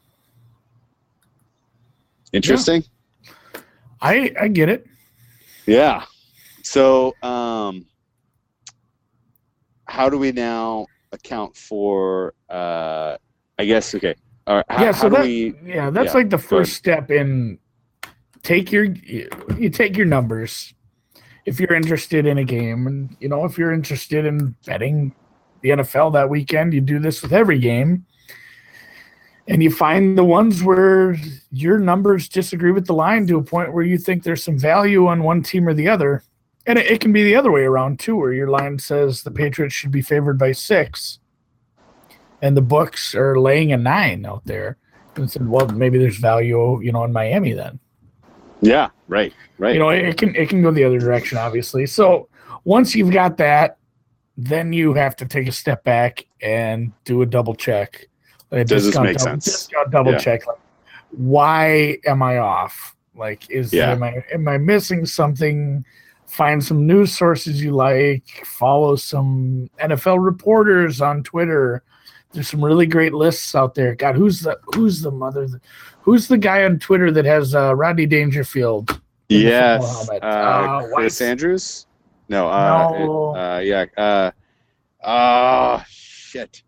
Interesting? Yeah. I I get it. Yeah. So um, how do we now account for, uh, I guess, okay. All right, how, yeah, so how do that, we, yeah, that's yeah, like the go first ahead. step in take your you take your numbers. If you're interested in a game, and you know, if you're interested in betting the N F L that weekend, you do this with every game. And you find the ones where your numbers disagree with the line to a point where you think there's some value on one team or the other. And it, it can be the other way around too, where your line says the Patriots should be favored by six, and the books are laying a nine out there. And said, well, maybe there's value, you know, in Miami then. Yeah, right, right. You know, it, it can it can go the other direction, obviously. So once you've got that, then you have to take a step back and do a double check. A Does this make double, sense? Discount double Yeah. check. Like, why am I off? Like, is Yeah. am I am I missing something? Find some news sources you like. Follow some N F L reporters on Twitter. There's some really great lists out there. God, who's the who's the mother? Who's the guy on Twitter that has uh, Rodney Dangerfield? in the Yes. football helmet? Uh, Uh, Chris what's- Andrews? No. Uh, No. Uh, yeah. Uh, oh, shit.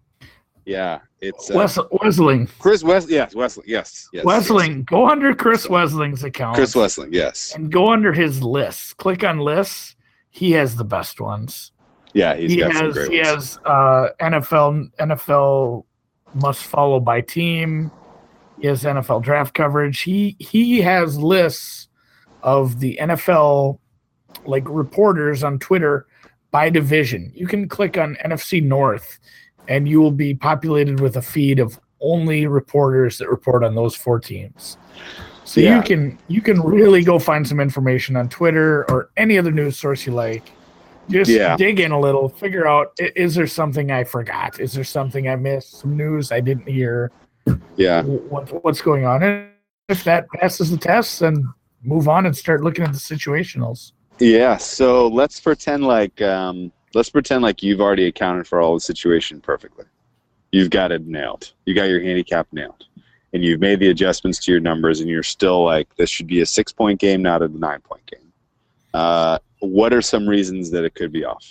Yeah. It's uh, Wes- Wesling. Chris West. Yes. Wesley. Yes. Yes. Wesling. Go under Chris Wesling's account. Yes. Chris Wesling. Yes. And go under his lists. Click on lists. He has the best ones. Yeah. He's he got some has great he ones. has uh, N F L N F L must follow by team. He has N F L draft coverage. He he has lists of the N F L like reporters on Twitter by division. You can click on N F C North, and you will be populated with a feed of only reporters that report on those four teams. So Yeah. you can you can really go find some information on Twitter or any other news source you like. Just Yeah. dig in a little, figure out, i- is there something I forgot? Is there something I missed? Some news I didn't hear? Yeah. What, what's going on? And if that passes the test, then move on and start looking at the situationals. Yeah. So let's pretend like um, let's pretend like you've already accounted for all the situation perfectly. You've got it nailed. You got your handicap nailed, and you've made the adjustments to your numbers, and you're still like, this should be a six-point game, not a nine-point game. Uh, what are some reasons that it could be off?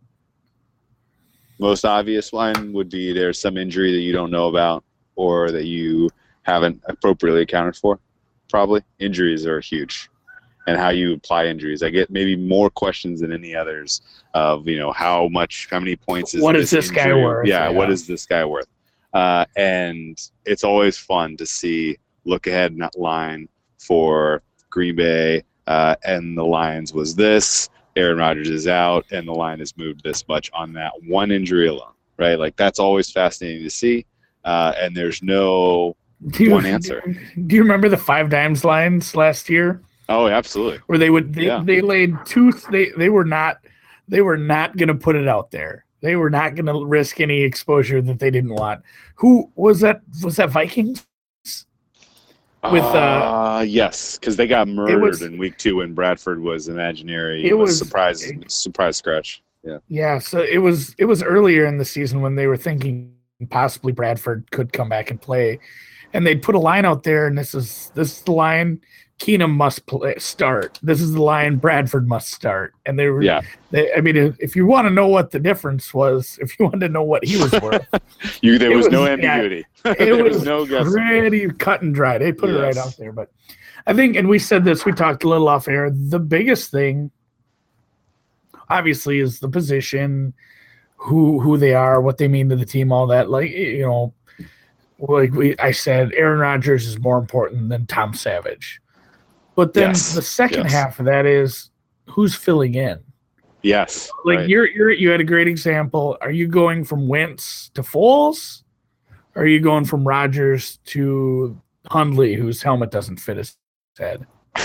Most obvious one would be there's some injury that you don't know about or that you haven't appropriately accounted for. Probably injuries are huge, and how you apply injuries. I get maybe more questions than any others of, you know, how much, how many points is What this is this guy injury? worth? Yeah, what Yeah. is this guy worth? Uh, and it's always fun to see look ahead net line for Green Bay, uh, and the Lions was this. Aaron Rodgers is out, and the line has moved this much on that one injury alone, right? Like, that's always fascinating to see, uh, and there's no Do you, one answer. Do you remember the five dimes lines last year? Oh, absolutely. Where they would they, Yeah. they laid two they they were not they were not going to put it out there. They were not going to risk any exposure that they didn't want. Who was that? Was that Vikings? With, uh, uh yes, because they got murdered was- in week two when Bradford was imaginary. It It was was- surprise surprise scratch. Yeah. Yeah, so it was it was earlier in the season when they were thinking possibly Bradford could come back and play, and they put a line out there, and this is this is the line Keenum must play, start. This is the line Bradford must start, and they were. Yeah. They, I mean, if, if you want to know what the difference was, if you want to know what he was worth, You there It was, no was- yeah, ambiguity. it there was, was no guessing. pretty cut and dry. They put it right Yes. out there, but I think, and we said this, we talked a little off air. The biggest thing, obviously, is the position, who who they are, what they mean to the team, all that. Like, you know, like we I said, Aaron Rodgers is more important than Tom Savage. But then Yes, the second yes. half of that is who's filling in. Yes. Like right. you're you're you had a great example. Are you going from Wentz to Foles? Or are you going from Rodgers to Hundley, whose helmet doesn't fit his head?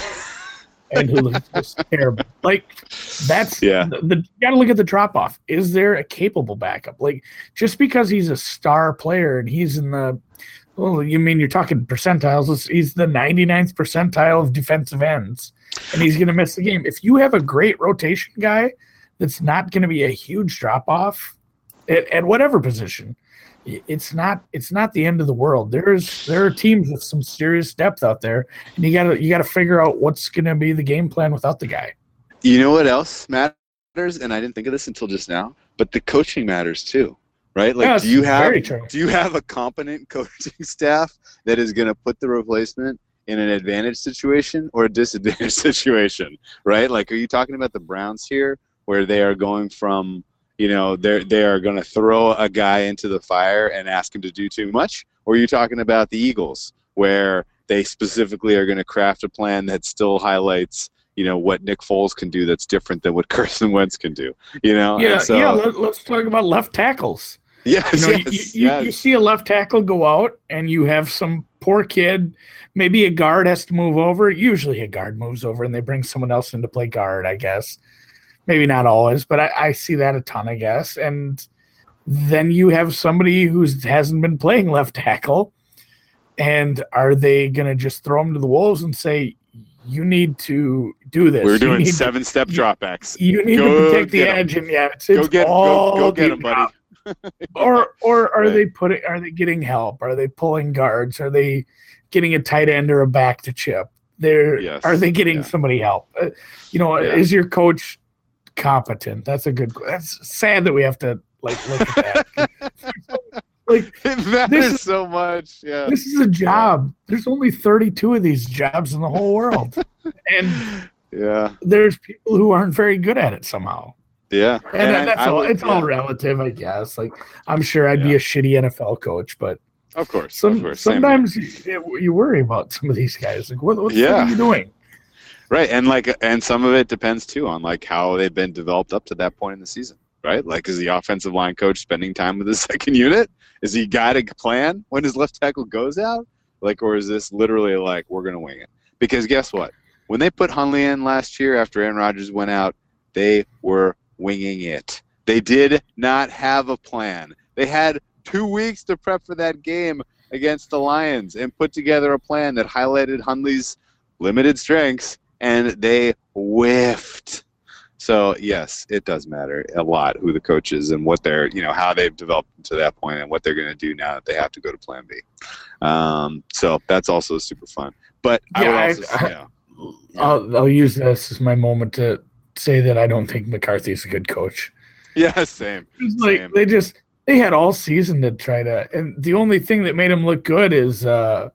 And who looks just terrible. Like that's Yeah. the, the you gotta look at the drop off. Is there a capable backup? Like just because he's a star player and he's in the well, you mean you're talking percentiles, he's the ninety-ninth percentile of defensive ends, and he's gonna miss the game. If you have a great rotation guy that's not gonna be a huge drop off at, at whatever position, it's not it's not the end of the world. There's there are teams with some serious depth out there, and you gotta you gotta figure out what's gonna be the game plan without the guy. You know what else matters? And I didn't think of this until just now, but the coaching matters too, right? Like, Yeah, do you it's very have true. do you have a competent coaching staff that is going to put the replacement in an advantage situation or a disadvantage situation, right? Like, are you talking about the Browns here, where they are going from you know, they're they are going to throw a guy into the fire and ask him to do too much? Or are you talking about the Eagles, where they specifically are going to craft a plan that still highlights, you know, what Nick Foles can do that's different than what Carson Wentz can do? You know, Yeah, and so, yeah. Let, let's talk about left tackles. yes, You know, yes, you, you, yes. you see a left tackle go out, and you have some poor kid. Maybe a guard has to move over. Usually, a guard moves over, and they bring someone else in to play guard, I guess. Maybe not always, but I, I see that a ton, I guess. And then you have somebody who hasn't been playing left tackle, and are they going to just throw him to the wolves and say, you need to do this? We're You doing need seven-step to, dropbacks. You need Go to protect the get 'em. edge, and yeah, it's, it's Go get, all go, go get him, deep buddy. now. Or or are Right. they putting? Are they getting help? Are they pulling guards? Are they getting a tight end or a back to chip? They're Yes. are they getting Yeah. somebody help? Uh, you know, Yeah. is your coach competent? That's a good. That's sad that we have to like look at that. Like It matters This is- so much. Yeah. this is a job. There's only thirty-two of these jobs in the whole world, and Yeah. there's people who aren't very good at it somehow. Yeah. And, I- that's I all. would- It's all yeah. relative, I guess. Like I'm sure I'd be Yeah. a shitty N F L coach, but Of course. some of course. Same here. sometimes you, you worry about some of these guys. Like, what, what the fuck Yeah. are you doing? Right, and like, and some of it depends too on like how they've been developed up to that point in the season, right? Like, is the offensive line coach spending time with his second unit? Is he got a plan when his left tackle goes out? Like, or is this literally like we're gonna wing it? Because guess what? When they put Hundley in last year after Aaron Rodgers went out, they were winging it. They did not have a plan. They had two weeks to prep for that game against the Lions and put together a plan that highlighted Hundley's limited strengths, and they whiffed. So yes, it does matter a lot who the coach is and what they're, you know, how they've developed to that point and what they're going to do now that they have to go to Plan B. Um, so that's also super fun. But I Yeah, would I- also, I- yeah, I'll, I'll use this as my moment to say that I don't think McCarthy's a good coach. yeah, same. It's like Same. they just they had all season to try to, and the only thing that made him look good is uh,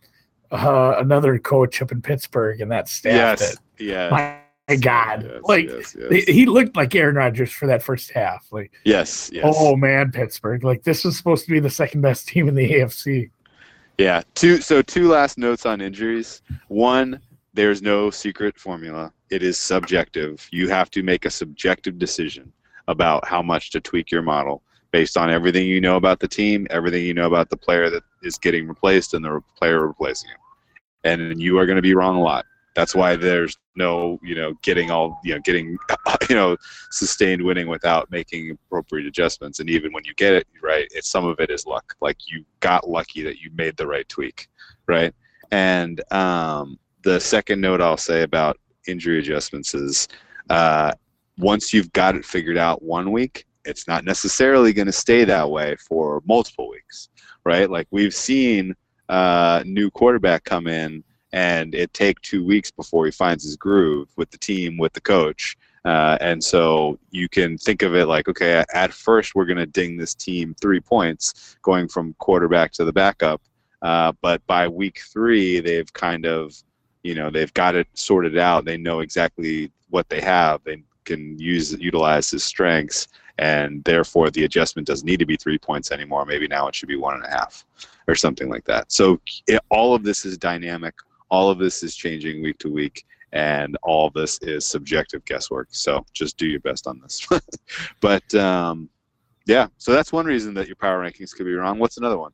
uh, another coach up in Pittsburgh and that staff. Yes, That, yes. my God, yes, like yes, yes. they- he looked like Aaron Rodgers for that first half. Like, yes, yes. oh man, Pittsburgh! Like this was supposed to be the second best team in the A F C. Yeah. Two. So two last notes on injuries. One, there's no secret formula. It is subjective. You have to make a subjective decision about how much to tweak your model based on everything you know about the team, everything you know about the player that is getting replaced, and the player replacing him. And you are going to be wrong a lot. That's why there's no, you know, getting all, you know, getting, you know, sustained winning without making appropriate adjustments. And even when you get it right, it's some of it is luck. Like you got lucky that you made the right tweak, right? And um, the second note I'll say about injury adjustments is uh, once you've got it figured out one week, it's not necessarily going to stay that way for multiple weeks, right? Like we've seen uh, new quarterback come in and it take two weeks before he finds his groove with the team, with the coach. Uh, and so you can think of it like, okay, at first we're going to ding this team three points going from quarterback to the backup. Uh, but by week three, they've kind of, you know, they've got it sorted out. They know exactly what they have. They can use utilize his strengths. and therefore the adjustment doesn't need to be three points anymore. Maybe now it should be one and a half or something like that. So it, all of this is dynamic. All of this is changing week to week, and all of this is subjective guesswork. So just do your best on this. But um, yeah, so that's one reason that your power rankings could be wrong. What's another one?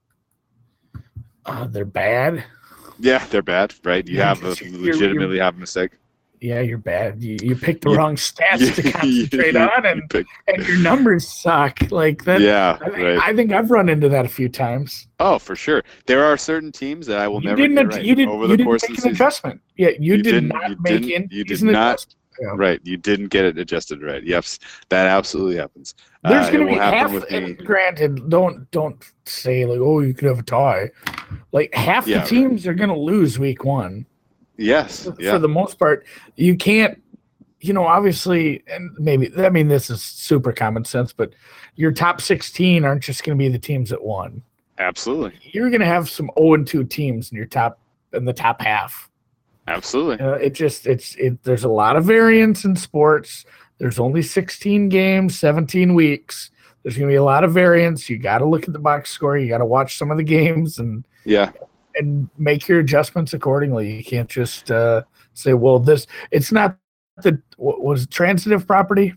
Uh, they're bad. Yeah, they're bad, right? You Yeah, have a you're- legitimately you're- have a mistake. Yeah, you're bad. You, you picked the You- wrong stats You- to concentrate you- on, you and, pick- and your numbers suck. Like that. yeah, I think, right. I think I've run into that a few times. Oh, for sure. There are certain teams that I will you never didn't. get ad- right you didn't. over you the didn't course make of an the season. adjustment. Yeah, you, You did didn't- not you make didn't- in. you did season not- adjustment. Yeah. Right, you didn't get it adjusted right. Yes, that absolutely happens. There's Uh, going it to be will happen half. with me. And granted, don't don't say like, oh, you could have a tie. Like half Yeah, the teams are going to lose week one. Yes, For yeah, the most part, you can't. You know, obviously, and maybe I mean this is super common sense, but your top sixteen aren't just going to be the teams that won. absolutely, You're going to have some zero and two teams in your top in the top half. absolutely. Uh, it just it's it. There's a lot of variance in sports. There's only sixteen games, seventeen weeks. There's going to be a lot of variance. You got to look at the box score. You got to watch some of the games and Yeah, and make your adjustments accordingly. You can't just uh, say, "Well, this." It's not the what was transitive property.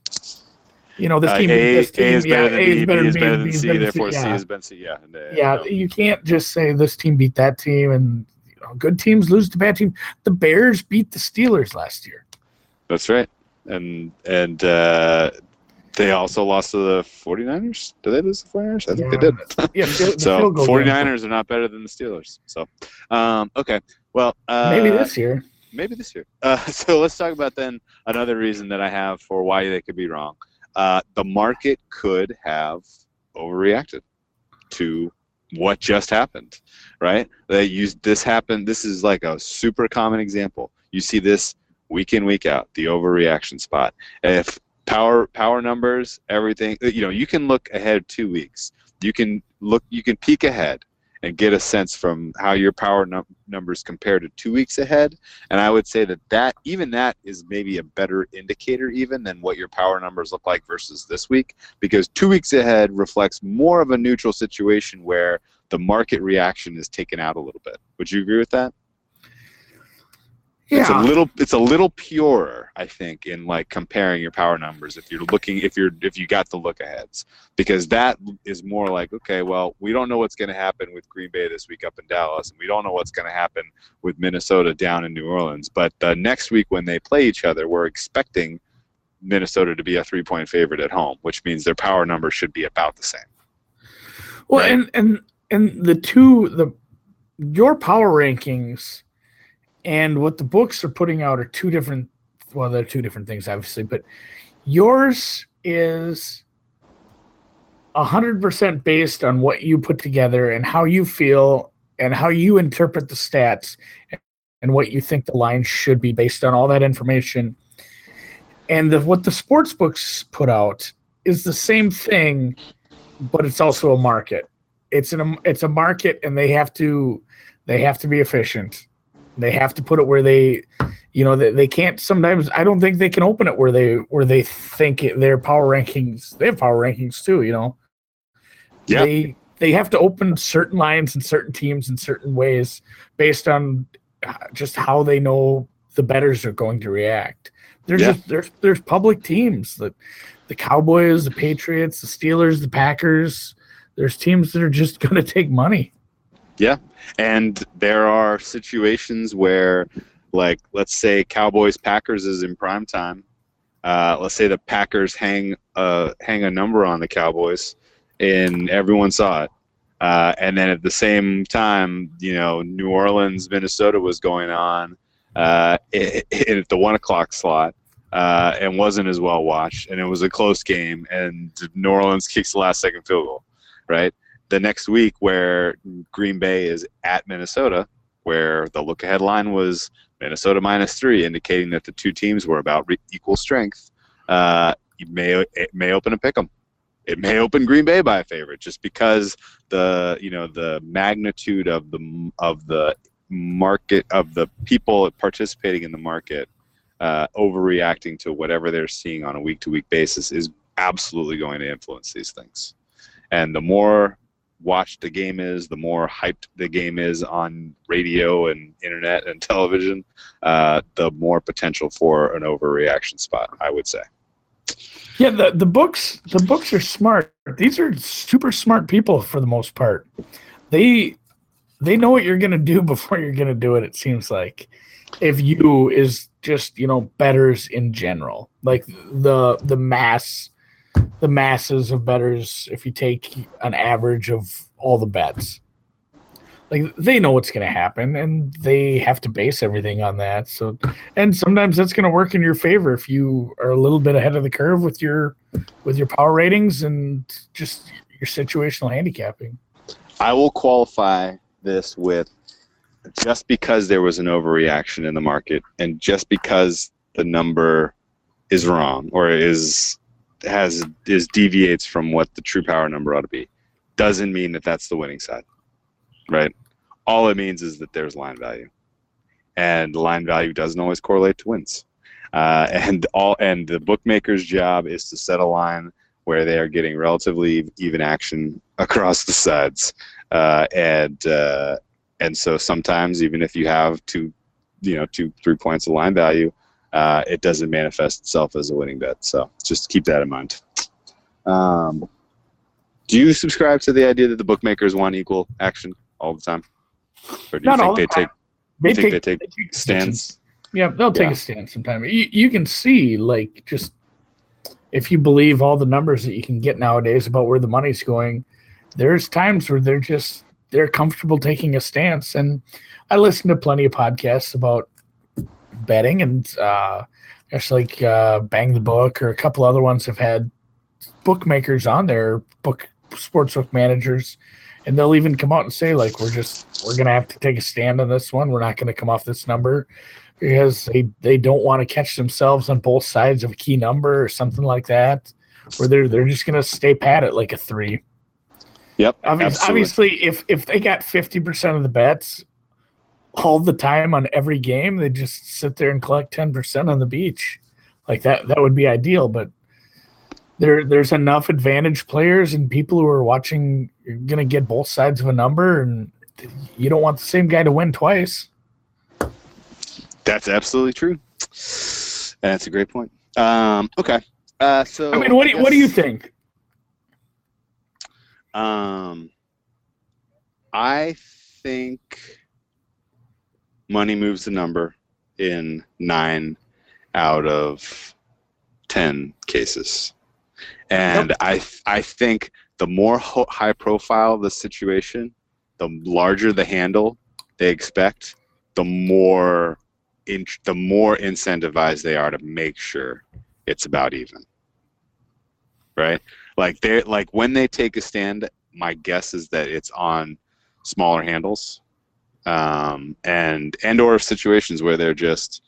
You know, this uh, team, A, this team, A is yeah, better than A B, is B better is than better B, than B is C, better than therefore C yeah. is better than C. Yeah, and, uh, Yeah, no. you can't just say this team beat that team and you know, good teams lose to bad teams. The Bears beat the Steelers last year. That's right. And and uh, they also lost to the 49ers. Did they lose to the 49ers? I think they Yeah. did. Yeah, field- the So field goal game. 49ers are not better than the Steelers. So, um, okay. Well, uh, Maybe this year. Maybe this year. Uh, so let's talk about then another reason that I have for why they could be wrong. Uh, the market could have overreacted to what just happened, right? They used this happened. This is like a super common example. You see this week in, week out, the overreaction spot. If power power numbers, everything, you know, you can look ahead two weeks. You can look, you can peek ahead and get a sense from how your power num- numbers compare to two weeks ahead. And I would say that, that even that is maybe a better indicator even than what your power numbers look like versus this week, because two weeks ahead reflects more of a neutral situation where the market reaction is taken out a little bit. Would you agree with that? It's a Yeah. little it's a little purer, I think, in like comparing your power numbers if you're looking if you're if you got the look aheads, because that is more like, okay, well, we don't know what's going to happen with Green Bay this week up in Dallas, and we don't know what's going to happen with Minnesota down in New Orleans, but uh, next week when they play each other, we're expecting Minnesota to be a three-point favorite at home, which means their power numbers should be about the same. Well, Right. and and and the two the your power rankings and what the books are putting out are two different. Well, they're two different things, obviously, but yours is a hundred percent based on what you put together and how you feel and how you interpret the stats and what you think the line should be based on all that information. And the, what the sports books put out is the same thing, but it's also a market. It's an it's a market, and they have to they have to be efficient. They have to put it where they, you know, they, they can't. Sometimes I don't think they can open it where they where they think it, their power rankings. They have power rankings too, you know. Yeah. They they have to open certain lines and certain teams in certain ways based on just how they know the bettors are going to react. There's Yeah. just there's there's public teams that the Cowboys, the Patriots, the Steelers, the Packers. There's teams that are just going to take money. Yeah, and there are situations where, like, let's say Cowboys Packers is in prime time. Uh, let's say the Packers hang uh, hang a number on the Cowboys, and everyone saw it. Uh, and then at the same time, you know, New Orleans, Minnesota was going on uh, i- i- at the one o'clock slot, uh, and wasn't as well watched, and it was a close game, and New Orleans kicks the last second field goal, right? The next week where Green Bay is at Minnesota, where the look-ahead line was Minnesota minus three, indicating that the two teams were about re- equal strength, uh, it may it may open a pick 'em. It may open Green Bay by a favorite, just because the you know the magnitude of the of the market of the people participating in the market uh, overreacting to whatever they're seeing on a week-to-week basis is absolutely going to influence these things. And the more watched the game is, the more hyped the game is on radio and internet and television, uh, the more potential for an overreaction spot, I would say. Yeah, the, the books the books are smart. These are super smart people for the most part. They they know what you're gonna do before you're gonna do it, it seems like. If you is just, you know, bettors in general. Like the the mass the masses of bettors, if you take an average of all the bets. Like they know what's gonna happen and they have to base everything on that. So and sometimes that's gonna work in your favor if you are a little bit ahead of the curve with your with your power ratings and just your situational handicapping. I will qualify this with just because there was an overreaction in the market and just because the number is wrong or is has is deviates from what the true power number ought to be, doesn't mean that that's the winning side, right? All it means is that there's line value, and line value doesn't always correlate to wins. Uh, and all and the bookmaker's job is to set a line where they are getting relatively even action across the sides, uh, and uh, and so sometimes even if you have two, you know, two three points of line value, uh, it doesn't manifest itself as a winning bet. So just keep that in mind. Um, do you subscribe to the idea that the bookmakers want equal action all the time, or do you Not all think the they time. take They you think take, they take they take stands? Yeah, they'll take Yeah. a stand sometime. You, you can see, like, just if you believe all the numbers that you can get nowadays about where the money's going, there's times where they're just they're comfortable taking a stance. And I listen to plenty of podcasts about betting, and uh, just like uh, Bang the Book or a couple other ones have had bookmakers on there, book sportsbook managers, and they'll even come out and say, like, we're just we're gonna have to take a stand on this one. We're not gonna come off this number because they, they don't want to catch themselves on both sides of a key number or something like that, where they're they're just gonna stay pat at like a three. Yep. Obviously, absolutely. obviously if if they got fifty percent of the bets all the time on every game, they just sit there and collect ten percent on the beach. Like that that would be ideal, but there there's enough advantage players and people who are watching, you're gonna get both sides of a number, and you don't want the same guy to win twice. That's absolutely true. And that's a great point. Um, okay. Uh, so I mean, what do you, what do you guess- think? Um, I think money moves the number in nine out of ten cases, and Yep. I I think the more ho- high profile the situation, the larger the handle they expect, the more in, the more incentivized they are to make sure it's about even. Right? Like they like when they take a stand, my guess is that it's on smaller handles, um, and and or situations where they're just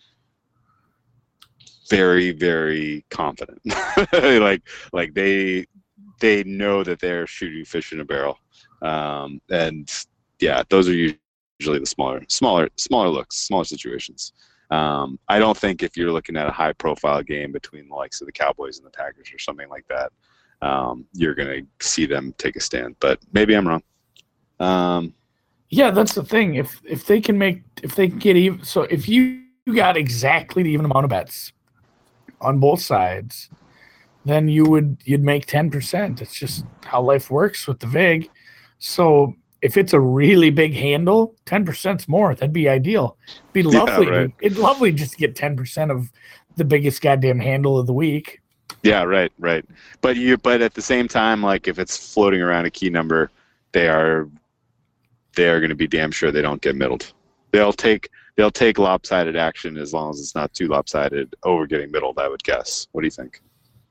very very confident, like like they they know that they're shooting fish in a barrel, um, and yeah, those are usually the smaller smaller smaller looks, smaller situations. Um, I don't think if you're looking at a high profile game between the likes of the Cowboys and the Packers or something like that, um, you're going to see them take a stand, but maybe I'm wrong. Um, Yeah, that's the thing. If if they can make if they can get even, so if you got exactly the even amount of bets on both sides, then you would you'd make ten percent. It's just how life works with the vig. So if it's a really big handle, ten percent's more. That'd be ideal. It'd be lovely. Yeah, right. It'd lovely just to get ten percent of the biggest goddamn handle of the week. yeah, right, right. But you, but at the same time, like if it's floating around a key number, they are, they are going to be damn sure they don't get middled. They'll take, they'll take lopsided action as long as it's not too lopsided over getting middled, I would guess. What do you think?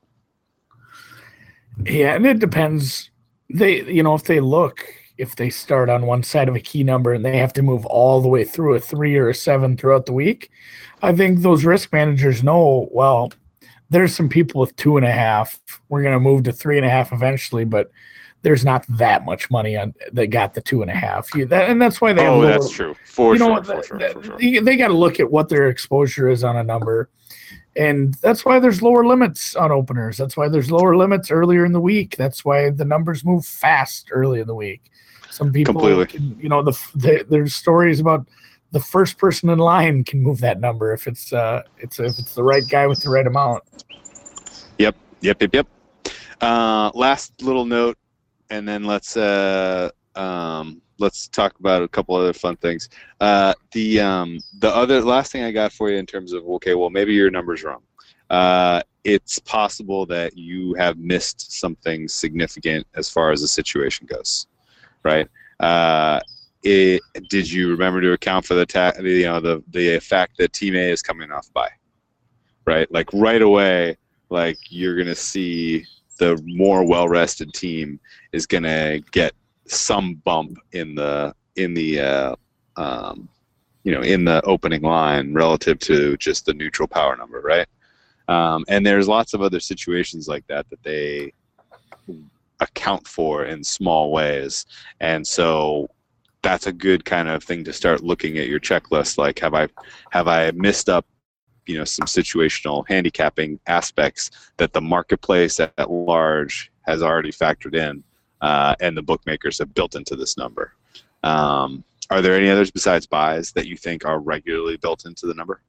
Yeah, and it depends. They, you know, if they look, if they start on one side of a key number and they have to move all the way through a three or a seven throughout the week, I think those risk managers know, well, there's some people with two and a half. We're going to move to three and a half eventually, but there's not that much money on that got the two and a half. You, that, and that's why they have Oh, lower, that's true. For you know sure, what, for the- sure, the- for sure. They, they got to look at what their exposure is on a number. And that's why there's lower limits on openers. That's why there's lower limits earlier in the week. That's why the numbers move fast early in the week. Some people, Completely. Can, you know, the, the there's stories about the first person in line can move that number if it's uh it's if it's the right guy with the right amount. Yep, yep, yep, yep. Uh, last little note, and then let's uh um let's talk about a couple other fun things. Uh, the um the other last thing I got for you in terms of okay, well maybe your number's wrong. Uh, it's possible that you have missed something significant as far as the situation goes, right? Uh, it, did you remember to account for the ta- you know the the fact that Team A is coming off bye, right? Like right away, like you're gonna see the more well-rested team is gonna get some bump in the in the uh, um, you know in the opening line relative to just the neutral power number, right? Um, and there's lots of other situations like that that they account for in small ways, and so that's a good kind of thing to start looking at your checklist. Like, have I have I missed up, you know, some situational handicapping aspects that the marketplace at, at large has already factored in, uh, and the bookmakers have built into this number. Um, are there any others besides buys that you think are regularly built into the number?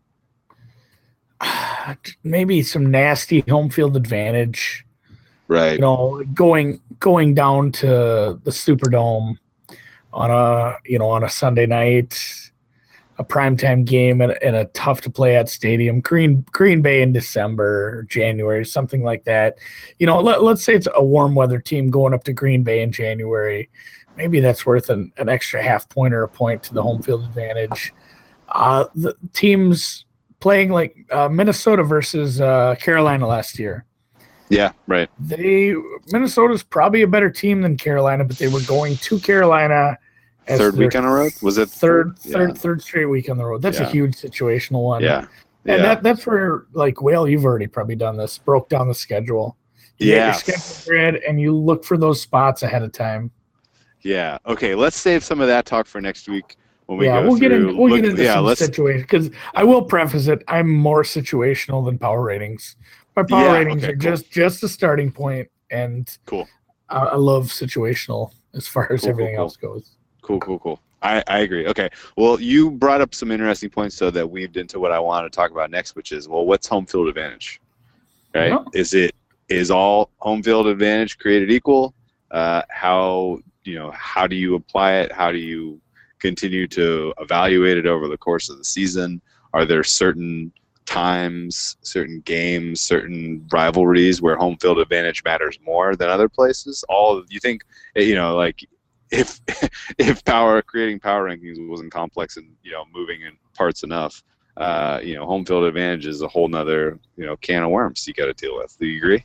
Maybe some nasty home field advantage. Right. You know, going going down to the Superdome on a you know on a Sunday night, a primetime game in, in a tough to play at stadium, Green Green Bay in December, or January, something like that. You know, let, let's say it's a warm weather team going up to Green Bay in January. Maybe that's worth an, an extra half point or a point to the home field advantage. Uh, the teams playing like uh, Minnesota versus uh, Carolina last year. Yeah, right. They Minnesota's probably a better team than Carolina, but they were going to Carolina as Third week on the road? Was it third, third? third, Yeah. third straight week on the road? That's Yeah. a huge situational one. Yeah. And Yeah. that that's where, like, Whale, you've already probably done this, broke down the schedule. You get Yeah. your schedule grid and you look for those spots ahead of time. Yeah. Okay. Let's save some of that talk for next week when we yeah, go we'll through. get in, we'll look, get into yeah, some let's, situations, because I will preface it. I'm more situational than power ratings. My power Yeah, ratings okay, are cool. just just a starting point, and Cool. I, I love situational as far as Cool, cool, everything cool. else goes. Cool, cool, cool. I, I agree. Okay. Well, you brought up some interesting points, so that weaved into what I want to talk about next, which is, well, what's home field advantage? Right? Yeah. Is it is all home field advantage created equal? Uh, how you know how do you apply it? How do you continue to evaluate it over the course of the season? Are there certain times, certain games, certain rivalries where home field advantage matters more than other places? All you think, you know, like if if power creating power rankings wasn't complex and, you know, moving in parts enough, uh, you know, home field advantage is a whole nother, you know, can of worms you got to deal with. Do you agree?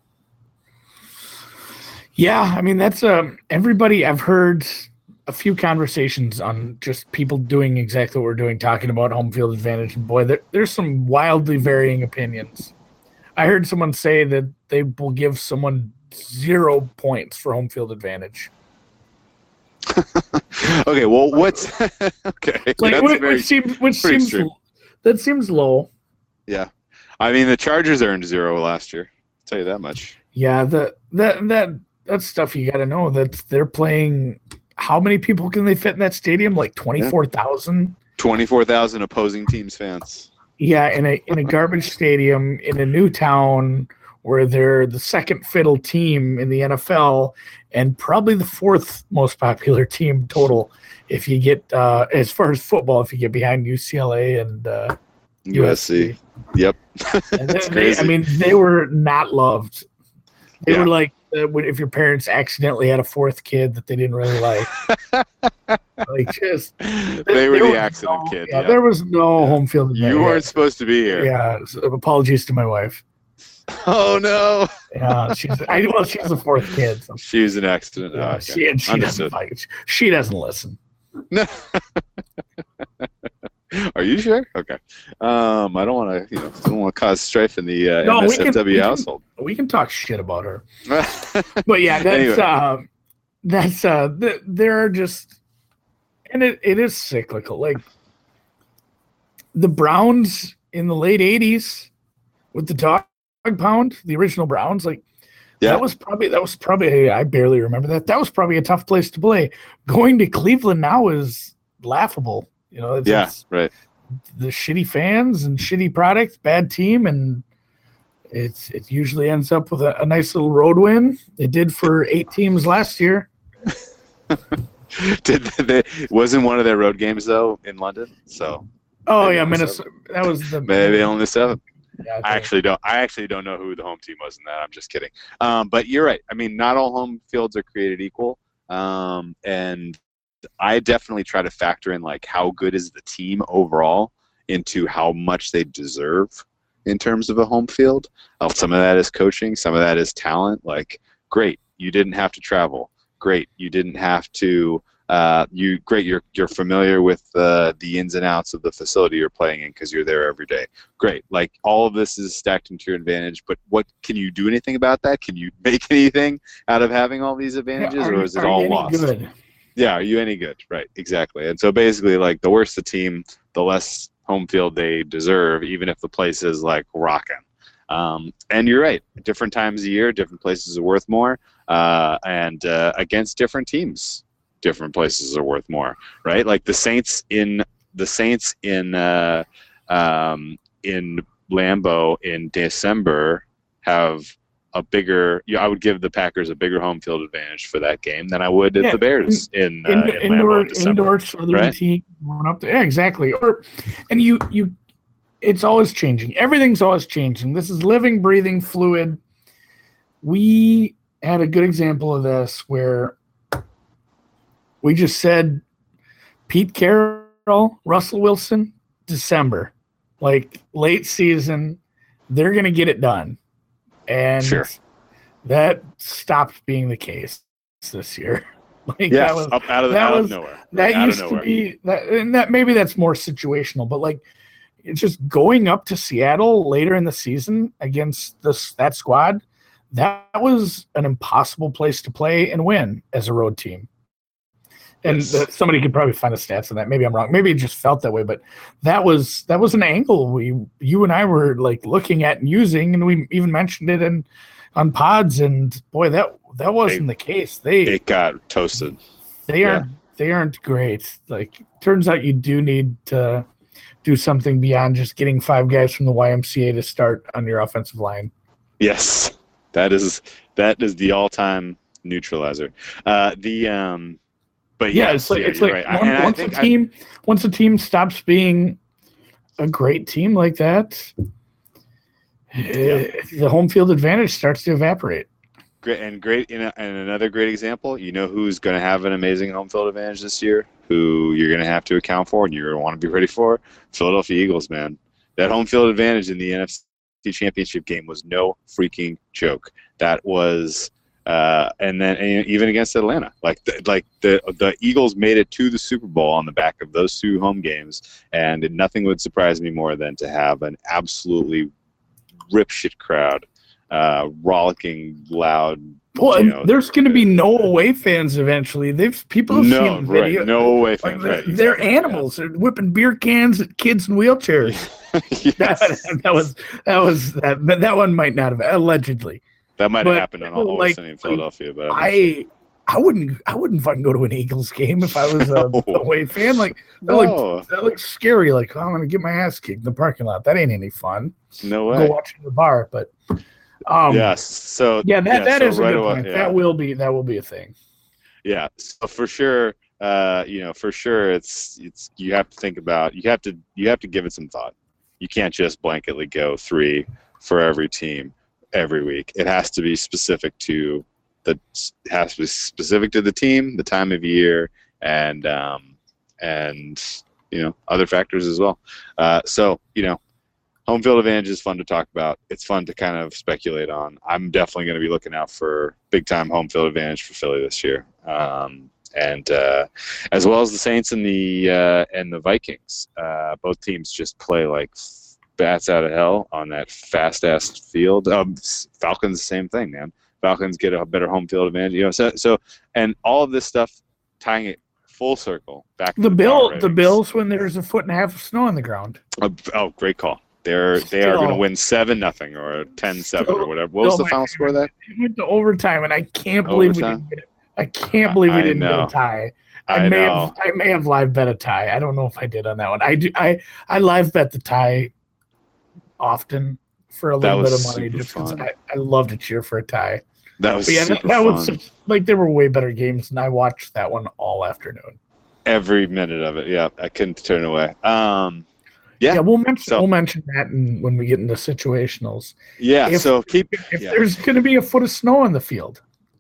Yeah, I mean, that's um everybody. I've heard a few conversations on just people doing exactly what we're doing, talking about home field advantage. And boy, there, there's some wildly varying opinions. I heard someone say that they will give someone zero points for home field advantage. Okay, well, what's okay? Like, that's which, very, which seems which pretty seems extreme. that seems low. Yeah, I mean the Chargers earned zero last year. I'll tell you that much. Yeah, the that that that's stuff you got to know. That they're playing. How many people can they fit in that stadium? Like twenty-four thousand. Twenty-four thousand opposing teams fans. Yeah, in a in a garbage stadium in a new town where they're the second fiddle team in the N F L and probably the fourth most popular team total. If you get uh, as far as football, if you get behind U C L A and uh, U S C. Yep. And That's they, crazy. I mean, they were not loved. They Yeah. were like uh, when- if your parents accidentally had a fourth kid that they didn't really like. Like just they there were the was accident no- kid. Yeah, Yeah. there was no home field advantage. You weren't supposed to be here. Yeah, so apologies to my wife. Oh no. Yeah, she's I well, she's the fourth kid. So, She was an accident. yeah, Oh, okay. she and she doesn't Understood. like she doesn't listen. Are you sure? Okay. Um, I don't want to, you know, don't want to cause strife in the uh, No, we can- M S F W we can- household. We can talk shit about her, but yeah, that's Anyway. uh, that's uh, th- there are just, and it, it is cyclical. Like the Browns in the late eighties with the dog pound, the original Browns. Like Yeah. that was probably that was probably I barely remember that. That was probably a tough place to play. Going to Cleveland now is laughable. You know, it's, Yeah, it's right. the shitty fans and shitty product, bad team, and it's it usually ends up with a, a nice little road win. It did for eight teams last year. Did they, wasn't one of their road games though in London? So Oh maybe yeah, only Minnesota. That was the maybe only seven. Yeah, I actually don't. I actually don't know who the home team was in that. I'm just kidding. Um, but you're right. I mean, not all home fields are created equal, um, and I definitely try to factor in like how good is the team overall into how much they deserve in terms of a home field. Uh, some of that is coaching. Some of that is talent. Like, great, you didn't have to travel. Great, you didn't have to. Uh, you great. You're you're familiar with uh, the ins and outs of the facility you're playing in because you're there every day. Great. Like all of this is stacked into your advantage. But what can you do anything about that? Can you make anything out of having all these advantages, Yeah, are or you- is it are you all any lost? good? Yeah, are you any good? Right, exactly. And so basically, like the worse the team, the less home field they deserve, even if the place is like rocking. Um, and you're right. Different times of year, different places are worth more, uh, and uh, against different teams, different places are worth more. Right? Like the Saints in the Saints in uh, um, in Lambeau in December have a bigger. Yeah, I would give the Packers a bigger home field advantage for that game than I would if Yeah, the Bears in, uh, In, in Lambeau indoor in December. indoor southern right? team going up there. Yeah, exactly. Or and you you it's always changing. Everything's always changing. This is living, breathing, fluid. We had a good example of this where we just said Pete Carroll, Russell Wilson, December, like late season, they're going to get it done. And Sure. that stopped being the case this year. Like Yeah, that was, up out of that out was- of nowhere. that out used of to nowhere. be that, and that maybe that's more situational, but like it's just going up to Seattle later in the season against this that squad. That was an impossible place to play and win as a road team. And Yes. uh, somebody could probably find the stats on that. Maybe I'm wrong. Maybe it just felt that way, but that was that was an angle we you and I were like looking at and using, and we even mentioned it in on pods. And boy, that that wasn't the case. They It got toasted. they yeah. aren't they aren't great. Like turns out you do need to do something beyond just getting five guys from the Y M C A to start on your offensive line. Yes, that is that is the all-time neutralizer. Uh, the um, but Yeah, yes, it's like yeah, it's you're like right. one- And I once a think I- team once a team stops being a great team like that, eh, the home field advantage starts to evaporate. Great and great in a, and another great example. You know who's going to have an amazing home field advantage this year? Who you're going to have to account for and you're going to want to be ready for? Philadelphia Eagles, man. That home field advantage in the N F C Championship game was no freaking joke. That was, uh, and then and even against Atlanta, like the, like the the Eagles made it to the Super Bowl on the back of those two home games, and nothing would surprise me more than to have an absolutely ripshit crowd. Uh, rollicking, loud. Well, you and know, there's going to be no away fans eventually. They've people have no, seen right, video. no way Like fans. they're, right, they're exactly, animals. They're whipping beer cans at kids in wheelchairs. yeah. That, Yes. that was that was that. But that one might not have allegedly. That might but have happened in people Always like- Sunny in Philadelphia, but I'm not sure. I I wouldn't I wouldn't fucking go to an Eagles game if I was a No. away fan. Like that, no, looked, that looks scary. Like oh, I'm gonna get my ass kicked in the parking lot. That ain't any fun. no Go way. watch in the bar, but um, yes. So yeah, that yeah, that so is a right good away, point. yeah. That will be that will be a thing. Yeah, so for sure, uh, you know, for sure, it's it's you have to think about you have to you have to give it some thought. You can't just blanketly go three for every team every week. It has to be specific to the it has to be specific to the team, the time of year, and um, and you know other factors as well. Uh, so you know. Home field advantage is fun to talk about. It's fun to kind of speculate on. I'm definitely going to be looking out for big time home field advantage for Philly this year, um, and uh, as well as the Saints and the uh, and the Vikings. Uh, both teams just play like bats out of hell on that fast ass field. Um, Falcons, same thing, man. Falcons get a better home field advantage. You know, so so and all of this stuff tying it full circle back. To The the bill power the ratings. Bills when there's a foot and a half of snow on the ground. Oh, oh, great call. They're they are Still- going to win seven nothing or ten seven or Still- whatever. What was still the final my score of that? It went to overtime, and I can't believe Overtime? we didn't get it. I can't believe we I didn't know. get a tie. I, I may know. have I may have live bet a tie. I don't know if I did on that one. I do I I live bet the tie often for a That little bit was of money super just because fun. I, I love to cheer for a tie. That was But yeah, that, super that fun. was such, like there were way better games, and I watched that one all afternoon. Every minute of it. Yeah, I couldn't turn away. Um, yeah, Yeah, we'll mention So- we'll mention that in, when we get into situationals. yeah. If- so keep If yeah. there's going to be a foot of snow on the field,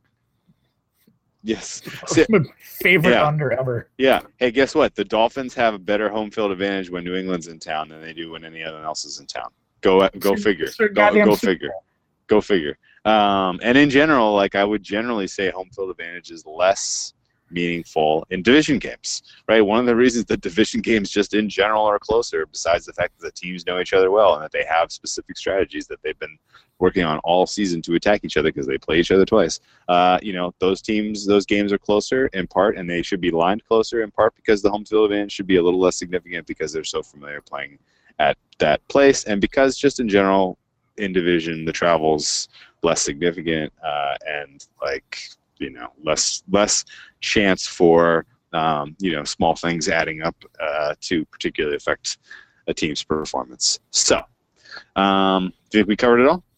yes. that's Si- my favorite Yeah. under ever. Yeah. Hey, guess what? The Dolphins have a better home field advantage when New England's in town than they do when any other else is in town. Go go It's figure. their Go, goddamn go Super figure. Bowl. Go figure. Um, and in general, like I would generally say, home field advantage is less meaningful in division games, right? One of the reasons that division games just in general are closer, besides the fact that the teams know each other well and that they have specific strategies that they've been working on all season to attack each other because they play each other twice. Uh, you know, those teams, those games are closer in part, and they should be lined closer in part because the home field advantage should be a little less significant because they're so familiar playing at that place, and because just in general in division the travel's less significant uh, and like you know less less chance for um, you know small things adding up uh, to particularly affect a team's performance. So, um, do you think we covered it all?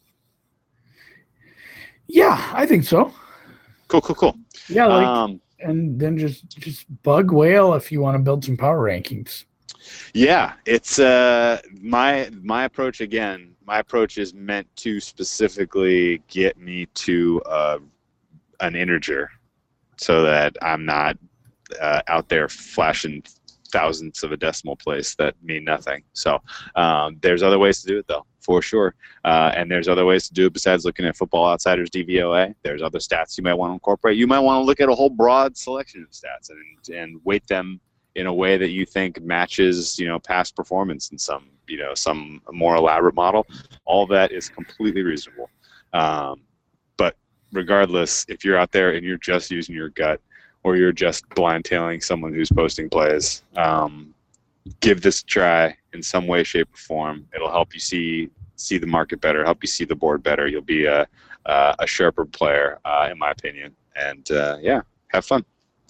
Yeah, I think so. Cool, cool, cool. Yeah, like Um, and then just just bug whale if you want to build some power rankings. Yeah, it's uh my my approach again. My approach is meant to specifically get me to uh, an integer, so that I'm not uh, out there flashing thousandths of a decimal place that mean nothing. So um, there's other ways to do it though, for sure. Uh, and there's other ways to do it besides looking at Football Outsiders D V O A. There's other stats you might want to incorporate. You might want to look at a whole broad selection of stats and and weight them in a way that you think matches, you know, past performance in some, you know, some more elaborate model. All of that is completely reasonable. Um, but regardless, if you're out there and you're just using your gut or you're just blind tailing someone who's posting plays, um, give this a try in some way, shape, or form. It'll help you see see the market better, help you see the board better. You'll be a uh, a sharper player, uh, in my opinion. And uh, yeah, have fun.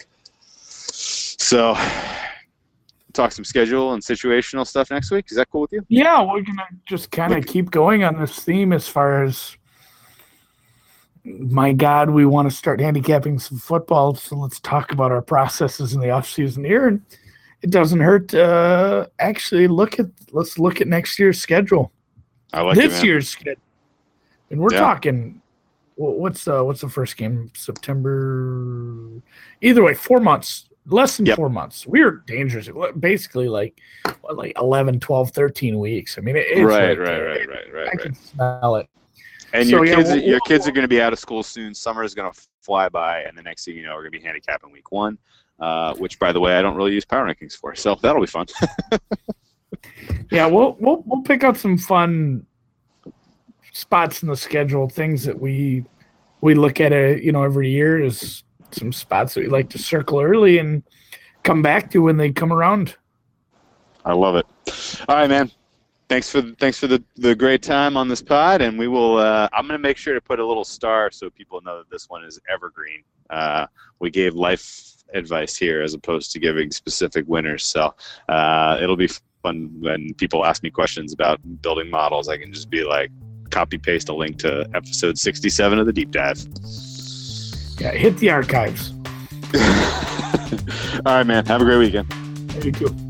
So, talk some schedule and situational stuff next week. Is that cool with you? Yeah, we're gonna just kind of keep going on this theme as far as my God, we want to start handicapping some football. So let's talk about our processes in the off season here. And it doesn't hurt to uh, actually look at let's look at next year's schedule. I like it, this man. year's schedule. And we're Yeah. talking wh- what's uh what's the first game? September. Either way, four months. Less than Yep. four months. We're dangerous. Basically, like what, like eleven, twelve, thirteen weeks. I mean, it, it's Right, right right, there. right, right, right, I right. can smell it. And So, your yeah, kids, we'll- your we'll- kids are going to be out of school soon. Summer is going to fly by, and the next thing you know, we're going to be handicapping week one. Uh, which, by the way, I don't really use power rankings for, so that'll be fun. Yeah, we'll we'll we'll pick out some fun spots in the schedule. Things that we we look at it, you know, every year is some spots that we like to circle early and come back to when they come around. I love it. All right, man. Thanks for thanks for the, the great time on this pod, and we will. Uh, I'm going to make sure to put a little star so people know that this one is evergreen. Uh, we gave life advice here as opposed to giving specific winners, so uh, it'll be fun when people ask me questions about building models. I can just be like, copy paste a link to episode sixty-seven of the deep dive. Yeah, hit the archives. All right, man. Have a great weekend. You too.